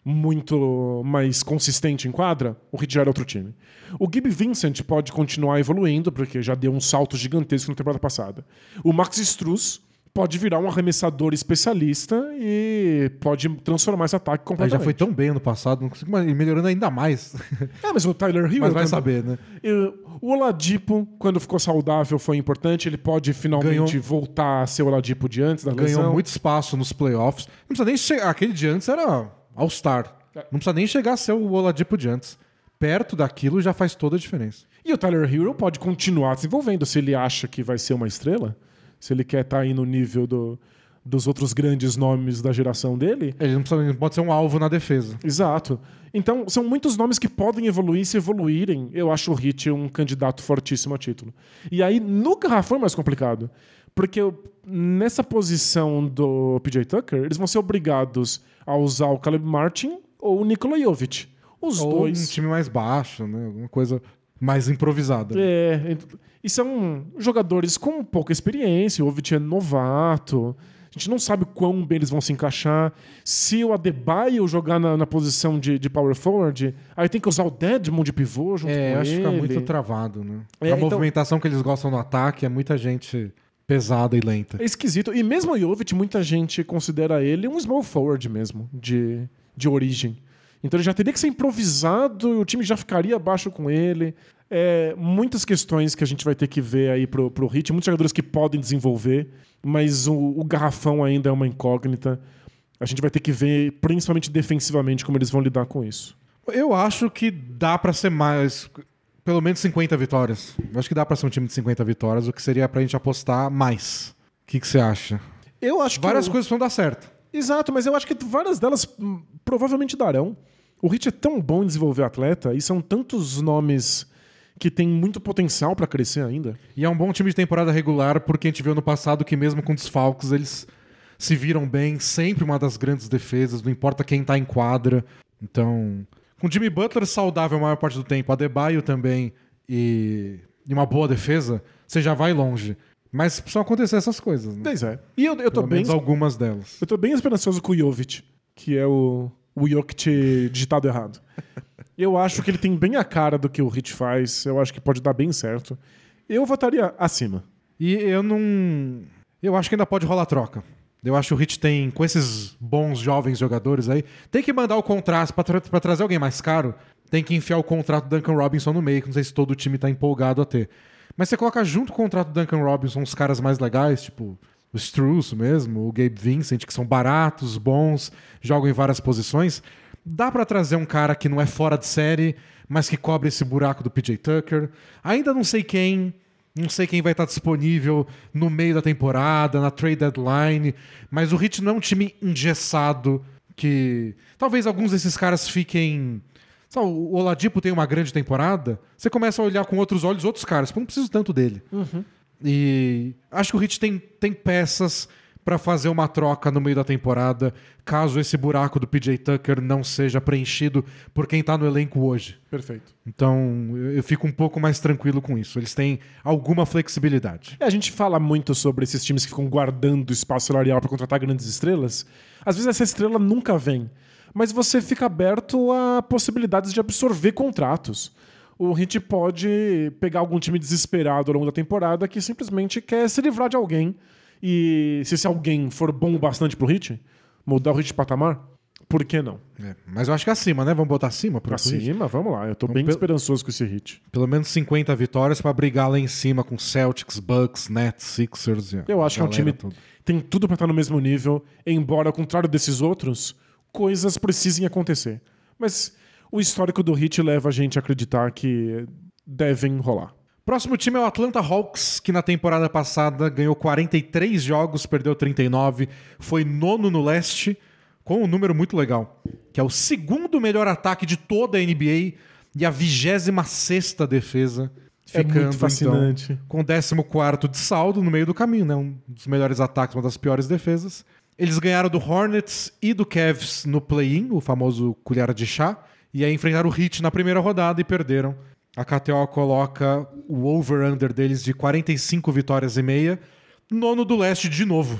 muito mais consistente em quadra, o Heat já era outro time. O Gabe Vincent pode continuar evoluindo, porque já deu um salto gigantesco na temporada passada. O Max Strus pode virar um arremessador especialista e pode transformar esse ataque completamente. Ele já foi tão bem ano passado, não consigo mais, melhorando ainda mais. Mas o Tyler Hero... Mas vai saber, né? O Oladipo, quando ficou saudável, foi importante. Ele pode finalmente voltar a ser o Oladipo de antes da lesão. Ganhou muito espaço nos playoffs. Não precisa nem chegar... Aquele de antes era All-Star. Não precisa nem chegar a ser o Oladipo de antes. Perto daquilo já faz toda a diferença. E o Tyler Hero pode continuar desenvolvendo se ele acha que vai ser uma estrela. Se ele quer estar aí no nível dos outros grandes nomes da geração dele. Ele não pode ser um alvo na defesa. Exato. Então, são muitos nomes que podem evoluir. Se evoluírem, eu acho o Heat um candidato fortíssimo a título. E aí, no garrafão é mais complicado. Porque nessa posição do PJ Tucker, eles vão ser obrigados a usar o Caleb Martin ou o Nikola Jovic. Os ou dois. Um time mais baixo, né? Alguma coisa mais improvisada. E são jogadores com pouca experiência. O Jovic é novato. A gente não sabe quão bem eles vão se encaixar. Se o Adebayo jogar na posição de power forward, aí tem que usar o Dedmon de pivô junto com ele. Acho que fica muito travado, né? A movimentação que eles gostam no ataque é muita gente pesada e lenta. É esquisito. E mesmo o Jovic, muita gente considera ele um small forward mesmo, de origem. Então ele já teria que ser improvisado e o time já ficaria abaixo com ele. Muitas questões que a gente vai ter que ver aí pro Heat. Muitos jogadores que podem desenvolver, mas o garrafão ainda é uma incógnita. A gente vai ter que ver, principalmente defensivamente, como eles vão lidar com isso. Eu acho que dá pra ser mais... Pelo menos 50 vitórias. Eu acho que dá pra ser um time de 50 vitórias, o que seria pra gente apostar mais. O que você acha? Eu acho que várias coisas vão dar certo. Exato, mas eu acho que várias delas provavelmente darão. O Heat é tão bom em desenvolver atleta e são tantos nomes que têm muito potencial pra crescer ainda. E é um bom time de temporada regular, porque a gente viu no passado que mesmo com desfalques eles se viram bem, sempre uma das grandes defesas, não importa quem tá em quadra. Então, com Jimmy Butler saudável a maior parte do tempo, Adebayo também e uma boa defesa, você já vai longe. Mas precisam acontecer essas coisas, né? Pois é. E eu tô Pelo bem... menos algumas delas. Eu tô bem esperançoso com o Jovic, que é o Jokic digitado errado. Eu acho que ele tem bem a cara do que o Heat faz. Eu acho que pode dar bem certo. Eu votaria acima. E eu não... Eu acho que ainda pode rolar troca. Eu acho que o Heat tem, com esses bons jovens jogadores aí, tem que mandar o contrato pra trazer alguém mais caro. Tem que enfiar o contrato do Duncan Robinson no meio, que não sei se todo o time tá empolgado a ter. Mas você coloca junto com o contrato do Duncan Robinson uns caras mais legais, tipo o Strus mesmo, o Gabe Vincent, que são baratos, bons, jogam em várias posições. Dá pra trazer um cara que não é fora de série, mas que cobre esse buraco do PJ Tucker. Ainda não sei quem vai estar disponível no meio da temporada, na trade deadline, mas o Heat não é um time engessado que... Talvez alguns desses caras fiquem... O Oladipo tem uma grande temporada, você começa a olhar com outros olhos outros caras, porque eu não preciso tanto dele. E acho que o Heat tem peças para fazer uma troca no meio da temporada, caso esse buraco do PJ Tucker não seja preenchido por quem tá no elenco hoje. Perfeito. Então eu fico um pouco mais tranquilo com isso. Eles têm alguma flexibilidade. A gente fala muito sobre esses times que ficam guardando espaço salarial para contratar grandes estrelas. Às vezes essa estrela nunca vem. Mas você fica aberto a possibilidades de absorver contratos. O Heat pode pegar algum time desesperado ao longo da temporada que simplesmente quer se livrar de alguém. E se esse alguém for bom o bastante pro Heat, mudar o Heat de patamar, por que não? Mas eu acho que acima, né? Vamos botar acima pro Heat? Acima, vamos lá. Eu tô bem esperançoso com esse Heat. Pelo menos 50 vitórias para brigar lá em cima com Celtics, Bucks, Nets, Sixers. Eu acho que é um time que tem tudo para estar no mesmo nível, embora, ao contrário desses outros, coisas precisem acontecer. Mas o histórico do Heat leva a gente a acreditar que devem rolar. Próximo time é o Atlanta Hawks, que na temporada passada ganhou 43 jogos, perdeu 39, foi nono no leste, com um número muito legal, que é o segundo melhor ataque de toda a NBA e a 26ª defesa, ficando muito fascinante. Então, com o 14º de saldo no meio do caminho, né? Um dos melhores ataques, uma das piores defesas. Eles ganharam do Hornets e do Cavs no play-in, o famoso colher de chá, e aí enfrentaram o Heat na primeira rodada e perderam. A KTO coloca o over-under deles de 45 vitórias e meia, nono do leste de novo.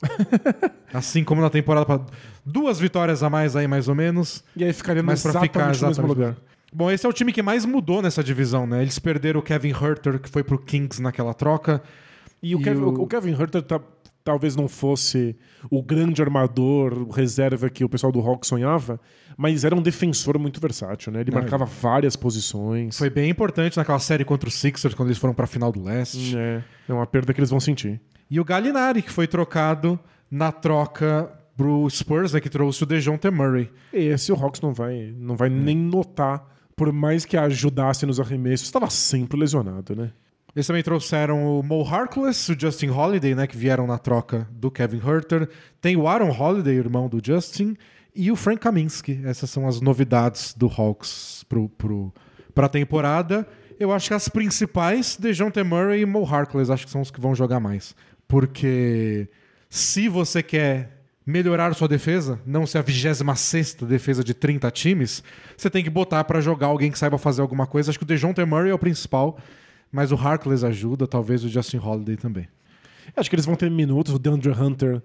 Assim como na temporada, 2 vitórias a mais aí, mais ou menos. E aí ficaria mas pra ficar no mesmo lugar. Bom, esse é o time que mais mudou nessa divisão, né? Eles perderam o Kevin Huerter, que foi pro Kings naquela troca. E o Kevin Huerter talvez não fosse o grande armador, o reserva que o pessoal do Hawks sonhava, mas era um defensor muito versátil, né? Ele marcava várias posições. Foi bem importante naquela série contra os Sixers, quando eles foram pra final do leste. É uma perda que eles vão sentir. E o Gallinari, que foi trocado na troca pro Spurs, né, que trouxe o DeJounte Murray. Esse o Hawks não vai nem notar, por mais que ajudasse nos arremessos, estava sempre lesionado, né? Eles também trouxeram o Mo Harkless, o Justin Holiday, né, que vieram na troca do Kevin Huerter. Tem o Aaron Holiday, irmão do Justin, e o Frank Kaminsky. Essas são as novidades do Hawks pra temporada. Eu acho que as principais, DeJounte Murray e Mo Harkless, acho que são os que vão jogar mais. Porque se você quer melhorar sua defesa, não ser a 26ª defesa de 30 times, você tem que botar pra jogar alguém que saiba fazer alguma coisa. Acho que o DeJounte Murray é o principal, mas o Harkless ajuda, talvez o Justin Holiday também. Acho que eles vão ter minutos. O DeAndre Hunter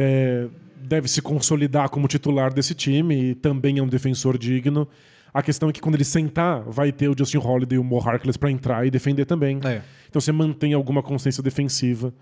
deve se consolidar como titular desse time e também é um defensor digno. A questão é que quando ele sentar, vai ter o Justin Holiday e o Mo Harkless para entrar e defender também. Então você mantém alguma consciência defensiva.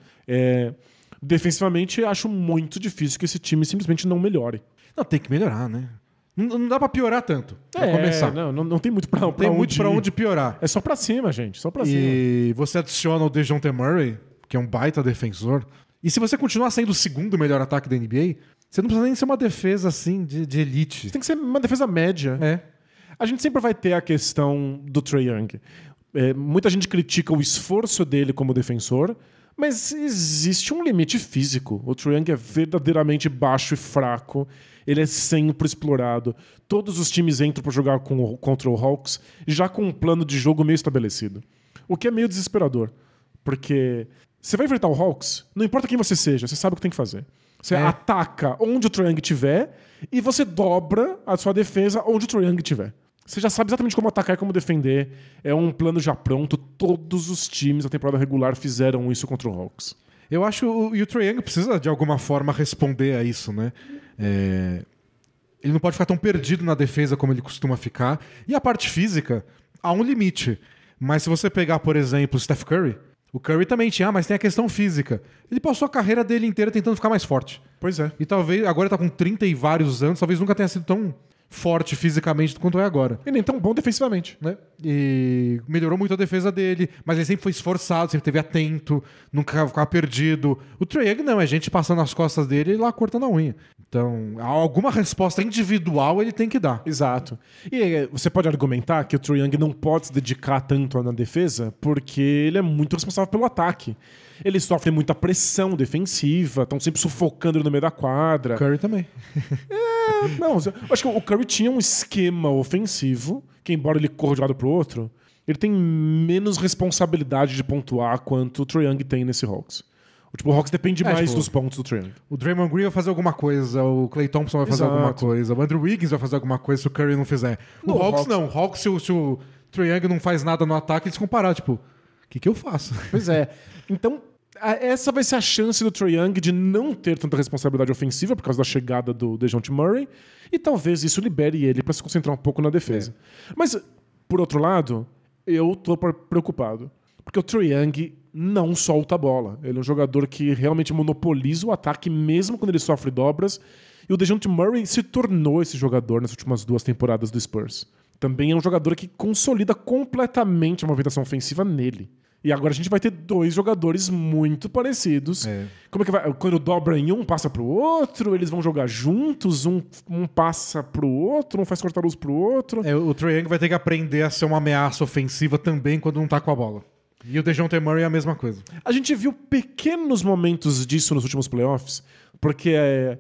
Defensivamente, acho muito difícil que esse time simplesmente não melhore. Não, tem que melhorar, né? Não dá pra piorar tanto, pra começar. Não tem muito pra onde tem muito pra onde piorar. É só pra cima, gente. Só pra cima. E você adiciona o DeJounte Murray, que é um baita defensor. E se você continuar sendo o segundo melhor ataque da NBA, você não precisa nem ser uma defesa assim de elite. Você tem que ser uma defesa média. A gente sempre vai ter a questão do Trae Young. Muita gente critica o esforço dele como defensor, mas existe um limite físico. O Trae Young é verdadeiramente baixo e fraco. Ele é sempre explorado. Todos os times entram para jogar contra o Hawks já com um plano de jogo meio estabelecido. O que é meio desesperador. Porque você vai enfrentar o Hawks, não importa quem você seja, você sabe o que tem que fazer. Você ataca onde o Trae Young estiver e você dobra a sua defesa onde o Trae Young estiver. Você já sabe exatamente como atacar e como defender. É um plano já pronto. Todos os times da temporada regular fizeram isso contra o Hawks. Eu acho que o Trae Young precisa, de alguma forma, responder a isso, né? Ele não pode ficar tão perdido na defesa como ele costuma ficar. E a parte física, há um limite. Mas se você pegar, por exemplo, o Steph Curry, o Curry também tinha, mas tem a questão física. Ele passou a carreira dele inteira tentando ficar mais forte. Pois é. E talvez, agora ele tá com 30 e vários anos, talvez nunca tenha sido tão forte fisicamente quanto é agora. E nem tão bom defensivamente, né? E melhorou muito a defesa dele, mas ele sempre foi esforçado, sempre esteve atento, nunca ficava perdido. O Trae Young não, é gente passando nas costas dele e lá cortando a unha. Então, alguma resposta individual ele tem que dar. Exato. E você pode argumentar que o Trae Young não pode se dedicar tanto na defesa porque ele é muito responsável pelo ataque. Ele sofre muita pressão defensiva, estão sempre sufocando ele no meio da quadra. Curry também. Não, eu acho que o Curry tinha um esquema ofensivo, que embora ele corra de um lado pro outro, ele tem menos responsabilidade de pontuar quanto o Trae Young tem nesse Hawks. O Hawks depende mais dos pontos do Trae Young. O Draymond Green vai fazer alguma coisa, o Klay Thompson vai fazer alguma coisa, o Andrew Wiggins vai fazer alguma coisa se o Curry não fizer. O Hawks não. O Hawks, se o Trae Young não faz nada no ataque, eles comparar, tipo, o que eu faço? Pois é. Então, essa vai ser a chance do Trae Young de não ter tanta responsabilidade ofensiva por causa da chegada do DeJounte Murray, e talvez isso libere ele para se concentrar um pouco na defesa. Mas, por outro lado, eu tô preocupado. Porque o Trae Young não solta a bola. Ele é um jogador que realmente monopoliza o ataque mesmo quando ele sofre dobras. E o DeJounte Murray se tornou esse jogador nas últimas 2 temporadas do Spurs. Também é um jogador que consolida completamente a movimentação ofensiva nele. E agora a gente vai ter 2 jogadores muito parecidos. Como é que vai? Quando dobra em um, passa pro outro, eles vão jogar juntos, um passa pro outro, um faz cortar-luz pro outro. O Trae Young vai ter que aprender a ser uma ameaça ofensiva também quando não tá com a bola. E o DeJounte Murray é a mesma coisa. A gente viu pequenos momentos disso nos últimos playoffs, porque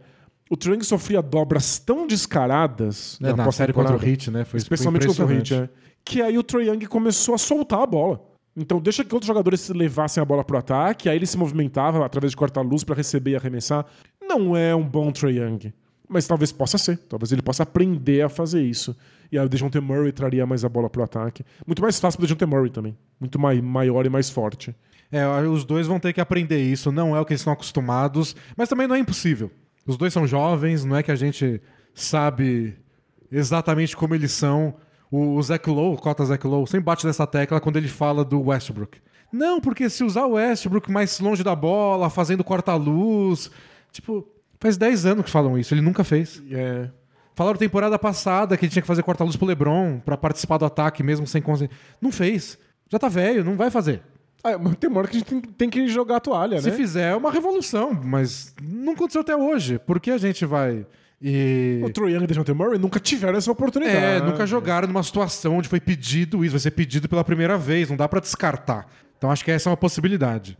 o Trae Young sofria dobras tão descaradas na série contra o Heat, né? Especialmente contra o Heat, que aí o Trae Young começou a soltar a bola. Então deixa que outros jogadores levassem a bola pro ataque, aí ele se movimentava através de corta-luz para receber e arremessar. Não é um bom Trae Young, mas talvez possa ser. Talvez ele possa aprender a fazer isso. E aí o DeJounte Murray traria mais a bola pro ataque. Muito mais fácil pro DeJounte Murray também. Muito maior e mais forte. Os dois vão ter que aprender isso. Não é o que eles estão acostumados, mas também não é impossível. Os dois são jovens, não é que a gente sabe exatamente como eles são. O Zach Lowe, o Cota Zach Lowe, sempre bate nessa tecla quando ele fala do Westbrook. Não, porque se usar o Westbrook mais longe da bola, fazendo corta-luz... Tipo, faz 10 anos que falam isso, ele nunca fez. Falaram temporada passada que ele tinha que fazer corta-luz pro LeBron pra participar do ataque mesmo sem conseguir. Não fez. Já tá velho, não vai fazer. Tem uma hora que a gente tem que jogar a toalha, né? Se fizer, é uma revolução, mas não aconteceu até hoje. Por que a gente vai... O Trae Young e o DeJounte Murray nunca tiveram essa oportunidade. Nunca jogaram numa situação onde foi pedido isso, vai ser pedido pela primeira vez, não dá pra descartar. Então acho que essa é uma possibilidade.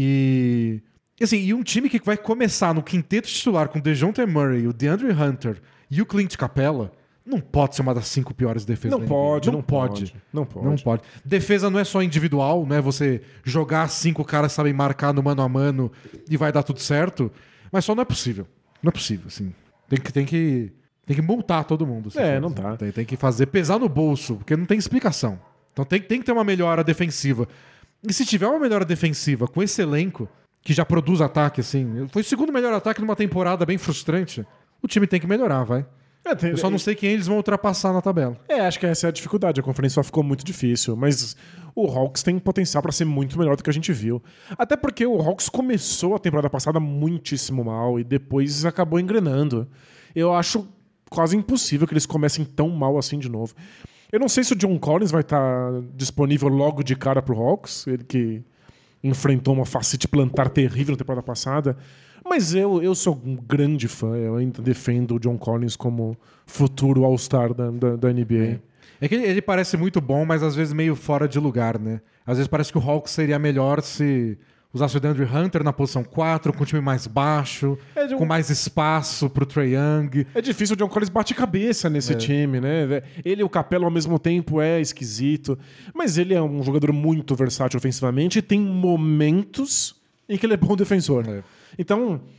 E um time que vai começar no quinteto titular com o DeJounte Murray, o DeAndre Hunter e o Clint Capela, não pode ser uma das 5 piores defesas da NBA. Não pode. Defesa não é só individual, não é você jogar 5 caras que sabem marcar no mano a mano e vai dar tudo certo, mas só não é possível. Não é possível, assim. Tem que multar todo mundo. Não dá. Tem que fazer pesar no bolso, porque não tem explicação. Então tem que ter uma melhora defensiva. E se tiver uma melhora defensiva com esse elenco, que já produz ataque, assim, foi o segundo melhor ataque numa temporada bem frustrante, o time tem que melhorar, vai. Eu só não sei quem eles vão ultrapassar na tabela. Acho que essa é a dificuldade. A conferência só ficou muito difícil. Mas o Hawks tem potencial para ser muito melhor do que a gente viu. Até porque o Hawks começou a temporada passada muitíssimo mal e depois acabou engrenando. Eu acho quase impossível que eles comecem tão mal assim de novo. Eu não sei se o John Collins vai estar disponível logo de cara pro Hawks. Ele que enfrentou uma facite plantar terrível na temporada passada. Mas eu sou um grande fã, eu ainda defendo o John Collins como futuro All-Star da NBA. É que ele parece muito bom, mas às vezes meio fora de lugar, né? Às vezes parece que o Hawks seria melhor se usasse o DeAndre Hunter na posição 4, com um time mais baixo, com mais espaço pro Trae Young. É difícil, o John Collins bate cabeça nesse time, né? Ele e o Capela ao mesmo tempo é esquisito, mas ele é um jogador muito versátil ofensivamente e tem momentos em que ele é bom defensor. Então,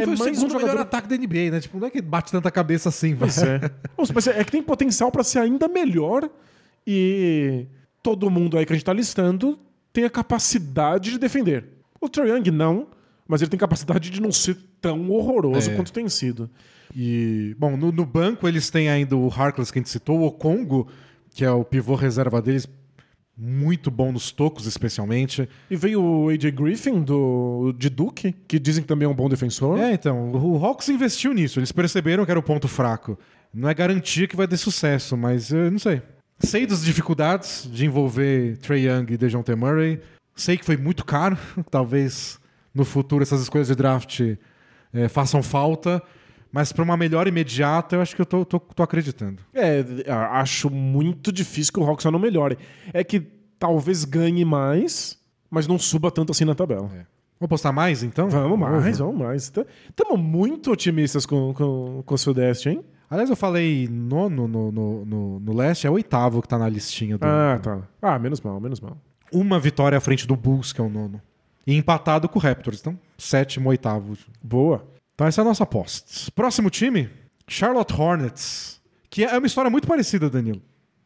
É Foi o mais segundo um melhor jogador... ataque da NBA, né? Tipo, não é que bate tanta cabeça assim. Pois é. Mas é que tem potencial pra ser ainda melhor e todo mundo aí que a gente tá listando tem a capacidade de defender. O Trae Young não, mas ele tem capacidade de não ser tão horroroso quanto tem sido. E, bom, no banco eles têm ainda o Harkless que a gente citou, o Congo, que é o pivô reserva deles, muito bom nos tocos, especialmente. E veio o AJ Griffin de Duke, que dizem que também é um bom defensor. Então, o Hawks investiu nisso, eles perceberam que era o ponto fraco. Não é garantia que vai ter sucesso, mas eu não sei. Sei das dificuldades de envolver Trae Young e DeJounte Murray. Sei que foi muito caro, talvez no futuro essas escolhas de draft façam falta. Mas para uma melhora imediata, eu acho que eu tô acreditando. Acho muito difícil que o Hawks só não melhore. É que talvez ganhe mais, mas não suba tanto assim na tabela. Vamos postar mais, então? Vamos mais. Estamos muito otimistas com o Sudeste, hein? Aliás, eu falei nono no leste, é o oitavo que tá na listinha do... Tá. Menos mal. Uma vitória à frente do Bulls, que é o nono. E empatado com o Raptors, então sétimo, oitavo. Boa. Então essa é a nossa aposta. Próximo time, Charlotte Hornets. Que é uma história muito parecida, Danilo.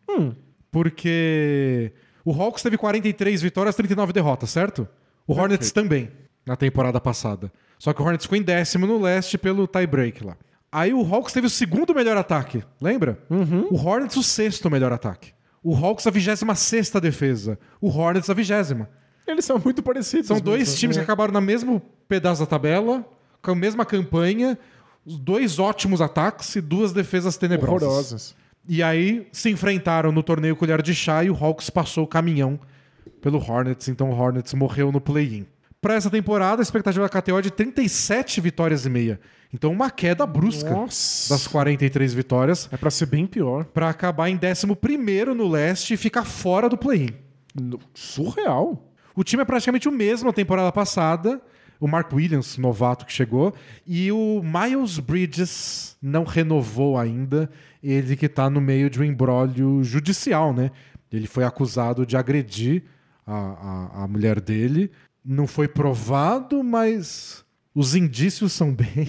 Porque o Hawks teve 43 vitórias, 39 derrotas, certo? O Hornets também, na temporada passada. Só que o Hornets ficou em 10º no leste pelo tie-break lá. Aí o Hawks teve o segundo melhor ataque, lembra? O Hornets o sexto melhor ataque. O Hawks a 26ª defesa. O Hornets a 20ª. Eles são muito parecidos. São dois times que acabaram no mesmo pedaço da tabela, com a mesma campanha, os dois ótimos ataques e duas defesas tenebrosas. Horrorosas. E aí se enfrentaram no torneio colher de chá e o Hawks passou o caminhão pelo Hornets, então o Hornets morreu no play-in. Para essa temporada, a expectativa da KTO é de 37 vitórias e meia. Então uma queda brusca das 43 vitórias. É para ser bem pior. Para acabar em 11º no leste e ficar fora do play-in. Surreal. O time é praticamente o mesmo na temporada passada. O Mark Williams, novato que chegou. E o Miles Bridges não renovou ainda. Ele que tá no meio de um imbróglio judicial, né? Ele foi acusado de agredir a mulher dele. Não foi provado, mas os indícios são bem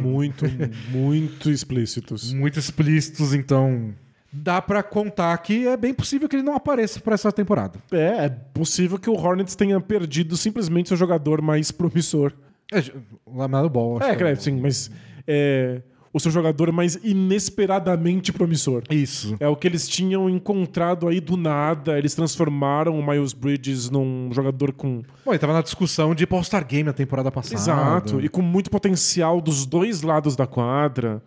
muito explícitos. Muito explícitos, então dá pra contar que é bem possível que ele não apareça pra essa temporada. É possível que o Hornets tenha perdido simplesmente seu jogador mais promissor. O Lamelo Ball. Sim, mas o seu jogador mais inesperadamente promissor. Isso. É o que eles tinham encontrado aí do nada. Eles transformaram o Miles Bridges num jogador com... Bom, ele tava na discussão de ir pro All-Star Game na temporada passada. Exato. E com muito potencial dos dois lados da quadra.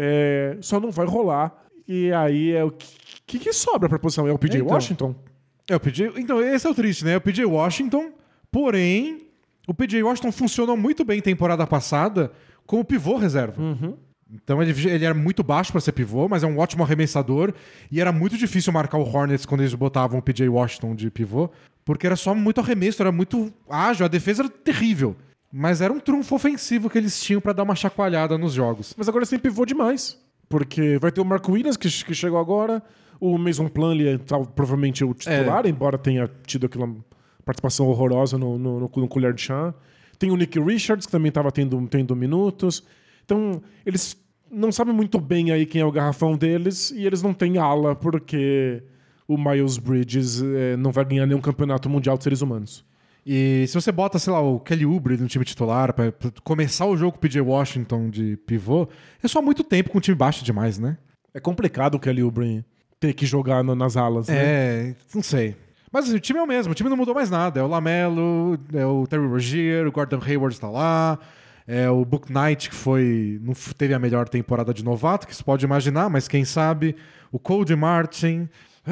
Só não vai rolar. E aí o que sobra pra posição? É o PJ Washington? Então, esse é o triste, né? É o PJ Washington, porém, o PJ Washington funcionou muito bem temporada passada como pivô reserva. Então ele era muito baixo para ser pivô, mas é um ótimo arremessador. E era muito difícil marcar o Hornets quando eles botavam o PJ Washington de pivô, porque era só muito arremesso, era muito ágil, a defesa era terrível. Mas era um trunfo ofensivo que eles tinham para dar uma chacoalhada nos jogos. Mas agora eles têm pivô demais. Porque vai ter o Mark Williams, que chegou agora. O Mason Plumlee provavelmente o titular, embora tenha tido aquela participação horrorosa no colher de chá. Tem o Nick Richards, que também estava tendo minutos. Então, eles não sabem muito bem aí quem é o garrafão deles. E eles não têm ala, porque o Miles Bridges não vai ganhar nenhum campeonato mundial de seres humanos. E se você bota, sei lá, o Kelly Oubre no time titular pra começar o jogo com o PJ Washington de pivô, é só muito tempo com um time baixo demais, né? É complicado o Kelly Oubre ter que jogar nas alas, né? Não sei. Mas o time é o mesmo, o time não mudou mais nada. É o Lamelo, é o Terry Rozier, o Gordon Hayward está lá, é o Book Knight, que não teve a melhor temporada de novato, que você pode imaginar, mas quem sabe, o Cody Martin...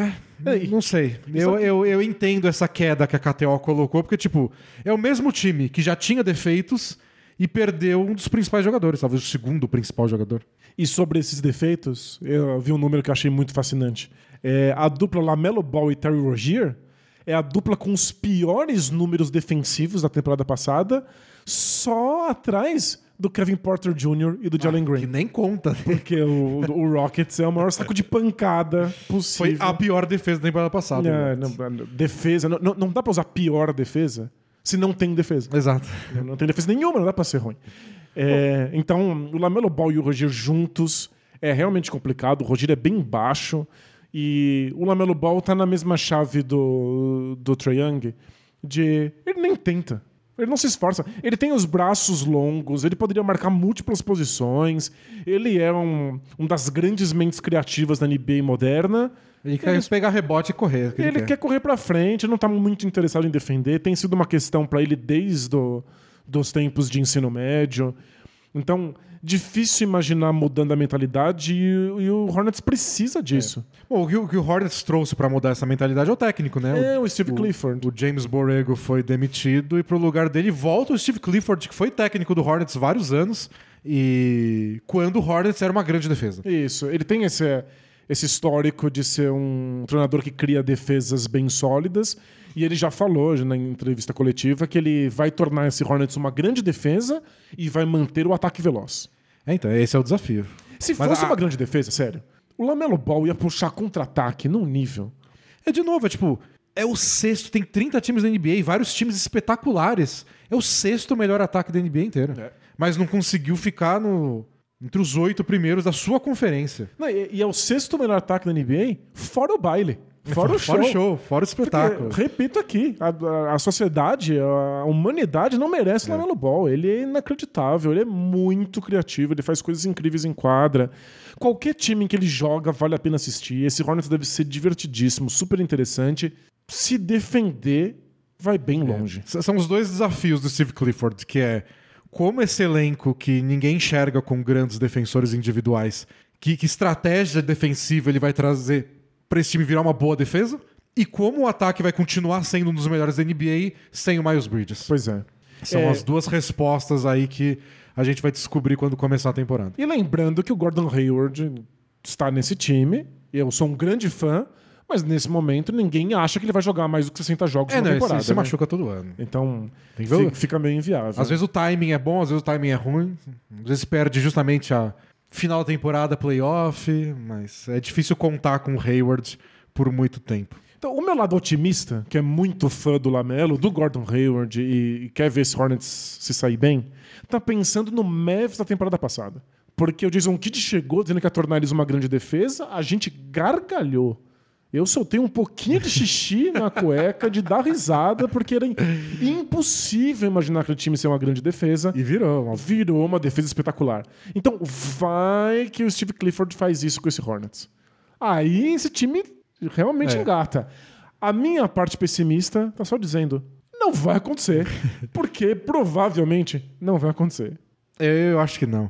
não sei. Eu entendo essa queda que a KTO colocou, porque, tipo, é o mesmo time que já tinha defeitos e perdeu um dos principais jogadores, talvez o segundo principal jogador. E sobre esses defeitos, eu vi um número que eu achei muito fascinante. A dupla Lamelo Ball e Terry Rozier é a dupla com os piores números defensivos da temporada passada, só atrás do Kevin Porter Jr. e do Jalen Green. Que nem conta. Né? Porque o Rockets é o maior saco de pancada possível. Foi a pior defesa da temporada passada. Defesa. Não dá pra usar pior defesa se não tem defesa. Exato. Não tem defesa nenhuma, não dá pra ser ruim. Então, o LaMelo Ball e o Rozier juntos é realmente complicado. O Rozier é bem baixo. E o LaMelo Ball tá na mesma chave do Trae Young. Ele nem tenta. Ele não se esforça. Ele tem os braços longos, ele poderia marcar múltiplas posições. Ele é um das grandes mentes criativas da NBA moderna. Ele quer pegar rebote e correr. Ele quer correr pra frente, não tá muito interessado em defender. Tem sido uma questão pra ele desde dos tempos de ensino médio. Então, difícil imaginar mudando a mentalidade e o Hornets precisa disso. Bom, o que o Hornets trouxe pra mudar essa mentalidade é o técnico, né? O Steve Clifford. O James Borrego foi demitido e pro lugar dele volta o Steve Clifford, que foi técnico do Hornets vários anos e quando o Hornets era uma grande defesa. Isso, ele tem esse histórico de ser um treinador que cria defesas bem sólidas. E ele já falou na entrevista coletiva que ele vai tornar esse Hornets uma grande defesa e vai manter o ataque veloz. Então, esse é o desafio. Se fosse uma grande defesa, sério, o LaMelo Ball ia puxar contra-ataque num nível. De novo, é o sexto, tem 30 times da NBA, vários times espetaculares. É o sexto melhor ataque da NBA inteira. Mas não conseguiu ficar entre os 8 primeiros da sua conferência. Não, e é o sexto melhor ataque da NBA, fora o baile. Fora o show, fora o espetáculo. Porque, repito aqui, a sociedade, a humanidade não merece o LaMelo Ball. Ele é inacreditável, ele é muito criativo, ele faz coisas incríveis em quadra. Qualquer time em que ele joga vale a pena assistir. Esse Hornets deve ser divertidíssimo, super interessante. Se defender, vai bem longe. São os dois desafios do Steve Clifford, que é como esse elenco que ninguém enxerga com grandes defensores individuais, que estratégia defensiva ele vai trazer para esse time virar uma boa defesa, e como o ataque vai continuar sendo um dos melhores da NBA sem o Miles Bridges. Pois é. São as duas respostas aí que a gente vai descobrir quando começar a temporada. E lembrando que o Gordon Hayward está nesse time, eu sou um grande fã, mas nesse momento ninguém acha que ele vai jogar mais do que 60 jogos na temporada. Ele se machuca todo ano. Então Tem fica meio inviável. Às vezes o timing é bom, às vezes o timing é ruim. Às vezes perde justamente a final da temporada, playoff, mas é difícil contar com o Hayward por muito tempo. Então, o meu lado otimista, que é muito fã do LaMelo, do Gordon Hayward e quer ver esse Hornets se sair bem, tá pensando no Mavs da temporada passada. Porque o Jason Kidd chegou dizendo que ia tornar eles uma grande defesa, a gente gargalhou. Eu soltei um pouquinho de xixi na cueca de dar risada, porque era impossível imaginar aquele time ser uma grande defesa. E virou uma defesa espetacular. Então vai que o Steve Clifford faz isso com esse Hornets. Aí esse time realmente engata. A minha parte pessimista tá só dizendo, não vai acontecer. Porque provavelmente não vai acontecer. Eu acho que não.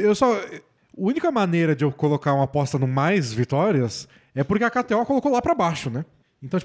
A única maneira de eu colocar uma aposta no mais vitórias é porque a KTO colocou lá pra baixo, né? Então,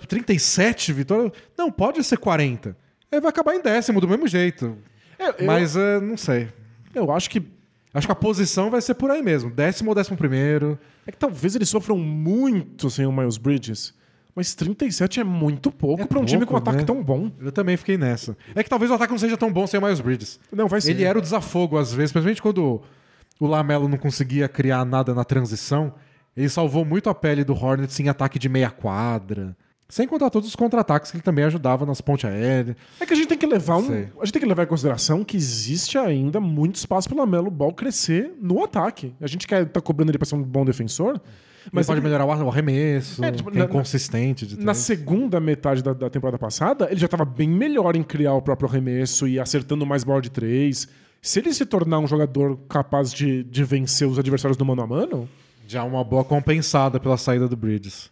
37 vitórias... Não, pode ser 40. Vai acabar em 10º do mesmo jeito. Mas, não sei. Eu acho que... Acho que a posição vai ser por aí mesmo. 10º ou 11º. É que talvez eles sofram muito sem o Miles Bridges. Mas 37 é muito pouco pra um time com um ataque tão bom. Eu também fiquei nessa. É que talvez o ataque não seja tão bom sem o Miles Bridges. Não, vai ser. Ele era o desafogo, às vezes. Principalmente quando o LaMelo não conseguia criar nada na transição. Ele salvou muito a pele do Hornets em ataque de meia quadra. Sem contar todos os contra-ataques que ele também ajudava nas pontes aéreas. É que a gente tem que levar em consideração que existe ainda muito espaço para o LaMelo Ball crescer no ataque. A gente tá cobrando ele para ser um bom defensor, mas pode melhorar o arremesso, é inconsistente. Na segunda metade da temporada passada, ele já estava bem melhor em criar o próprio arremesso e acertando mais bola de 3. Se ele se tornar um jogador capaz de vencer os adversários no mano a mano... Já uma boa compensada pela saída do Bridges.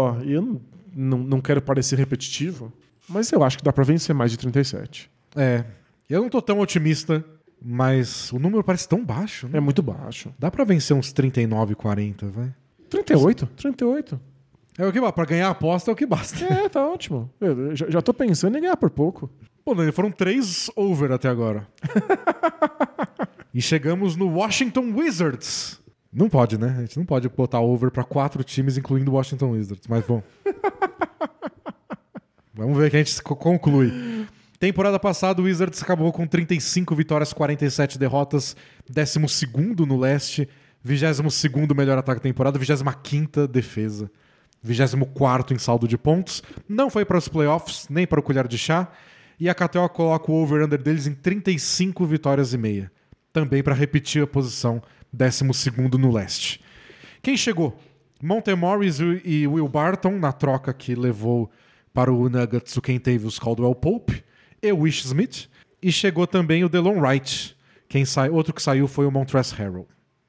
Eu não quero parecer repetitivo, mas eu acho que dá pra vencer mais de 37. Eu não tô tão otimista, mas o número parece tão baixo, né? É muito baixo. Dá pra vencer uns 39, 40, vai? 38? 38. É o que basta. Pra ganhar a aposta é o que basta. Tá ótimo. Eu já tô pensando em ganhar por pouco. Pô, foram 3 over até agora. E chegamos no Washington Wizards. Não pode, né? A gente não pode botar over pra 4 times, incluindo o Washington Wizards. Mas bom. Vamos ver que a gente conclui. Temporada passada, o Wizards acabou com 35 vitórias, 47 derrotas. 12º no leste. 22º melhor ataque da temporada. 25ª defesa. 24º em saldo de pontos. Não foi para os playoffs, nem para o colher de chá. E a KTO coloca o over-under deles em 35 vitórias e meia. também para repetir a posição 12º no leste. Quem chegou? Monte Morris e Will Barton, na troca que levou para o Nuggets o Kentavious Caldwell-Pope e o Ish Smith. E chegou também o Delon Wright. Outro que saiu foi o Montrezl Harrell.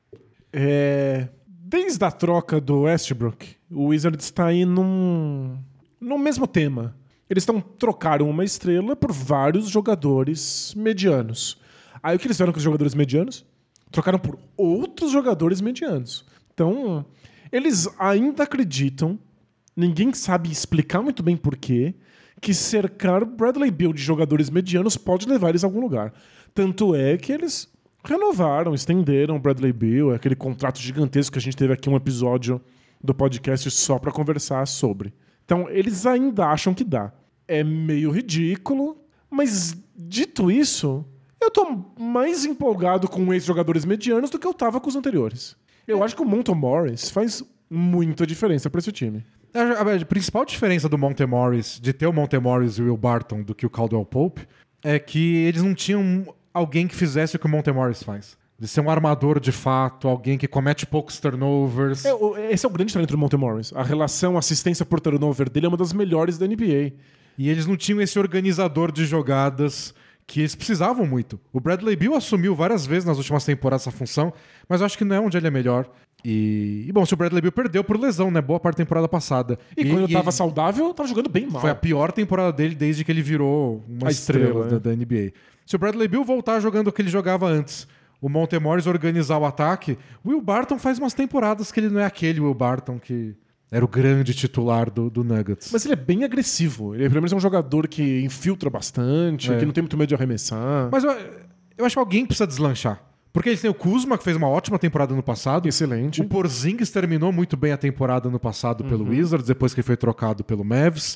Desde a troca do Westbrook, o Wizards está aí no mesmo tema. Eles trocaram uma estrela por vários jogadores medianos. Aí o que eles fizeram com os jogadores medianos? Trocaram por outros jogadores medianos. Então, eles ainda acreditam, ninguém sabe explicar muito bem porquê, que cercar Bradley Beal de jogadores medianos pode levar eles a algum lugar. Tanto é que eles renovaram, estenderam o Bradley Beal, aquele contrato gigantesco que a gente teve aqui um episódio do podcast só para conversar sobre. Então, eles ainda acham que dá. É meio ridículo, mas dito isso, eu tô mais empolgado com esses jogadores medianos do que eu tava com os anteriores. Eu acho que o Monte Morris faz muita diferença para esse time. A principal diferença do Monte Morris, de ter o Monte Morris e o Will Barton do que o Caldwell Pope, é que eles não tinham alguém que fizesse o que o Monte Morris faz. De ser um armador de fato, alguém que comete poucos turnovers. Esse é o grande talento do Monte Morris. A relação assistência por turnover dele é uma das melhores da NBA. E eles não tinham esse organizador de jogadas que eles precisavam muito. O Bradley Beal assumiu várias vezes nas últimas temporadas essa função, mas eu acho que não é onde ele é melhor. E bom, se o Bradley Beal perdeu por lesão, né? Boa parte da temporada passada. E quando tava saudável, tava jogando bem mal. Foi a pior temporada dele desde que ele virou uma estrela da NBA. Se o Bradley Beal voltar jogando o que ele jogava antes, o Monte Morris organizar o ataque, o Will Barton faz umas temporadas que ele não é aquele Will Barton que era o grande titular do Nuggets. Mas ele é bem agressivo. Ele, pelo menos, é um jogador que infiltra bastante, que não tem muito medo de arremessar. Mas eu acho que alguém precisa deslanchar. Porque eles têm o Kuzma, que fez uma ótima temporada no passado. Excelente. O Porzingis terminou muito bem a temporada no passado pelo Wizards, depois que foi trocado pelo Mavs.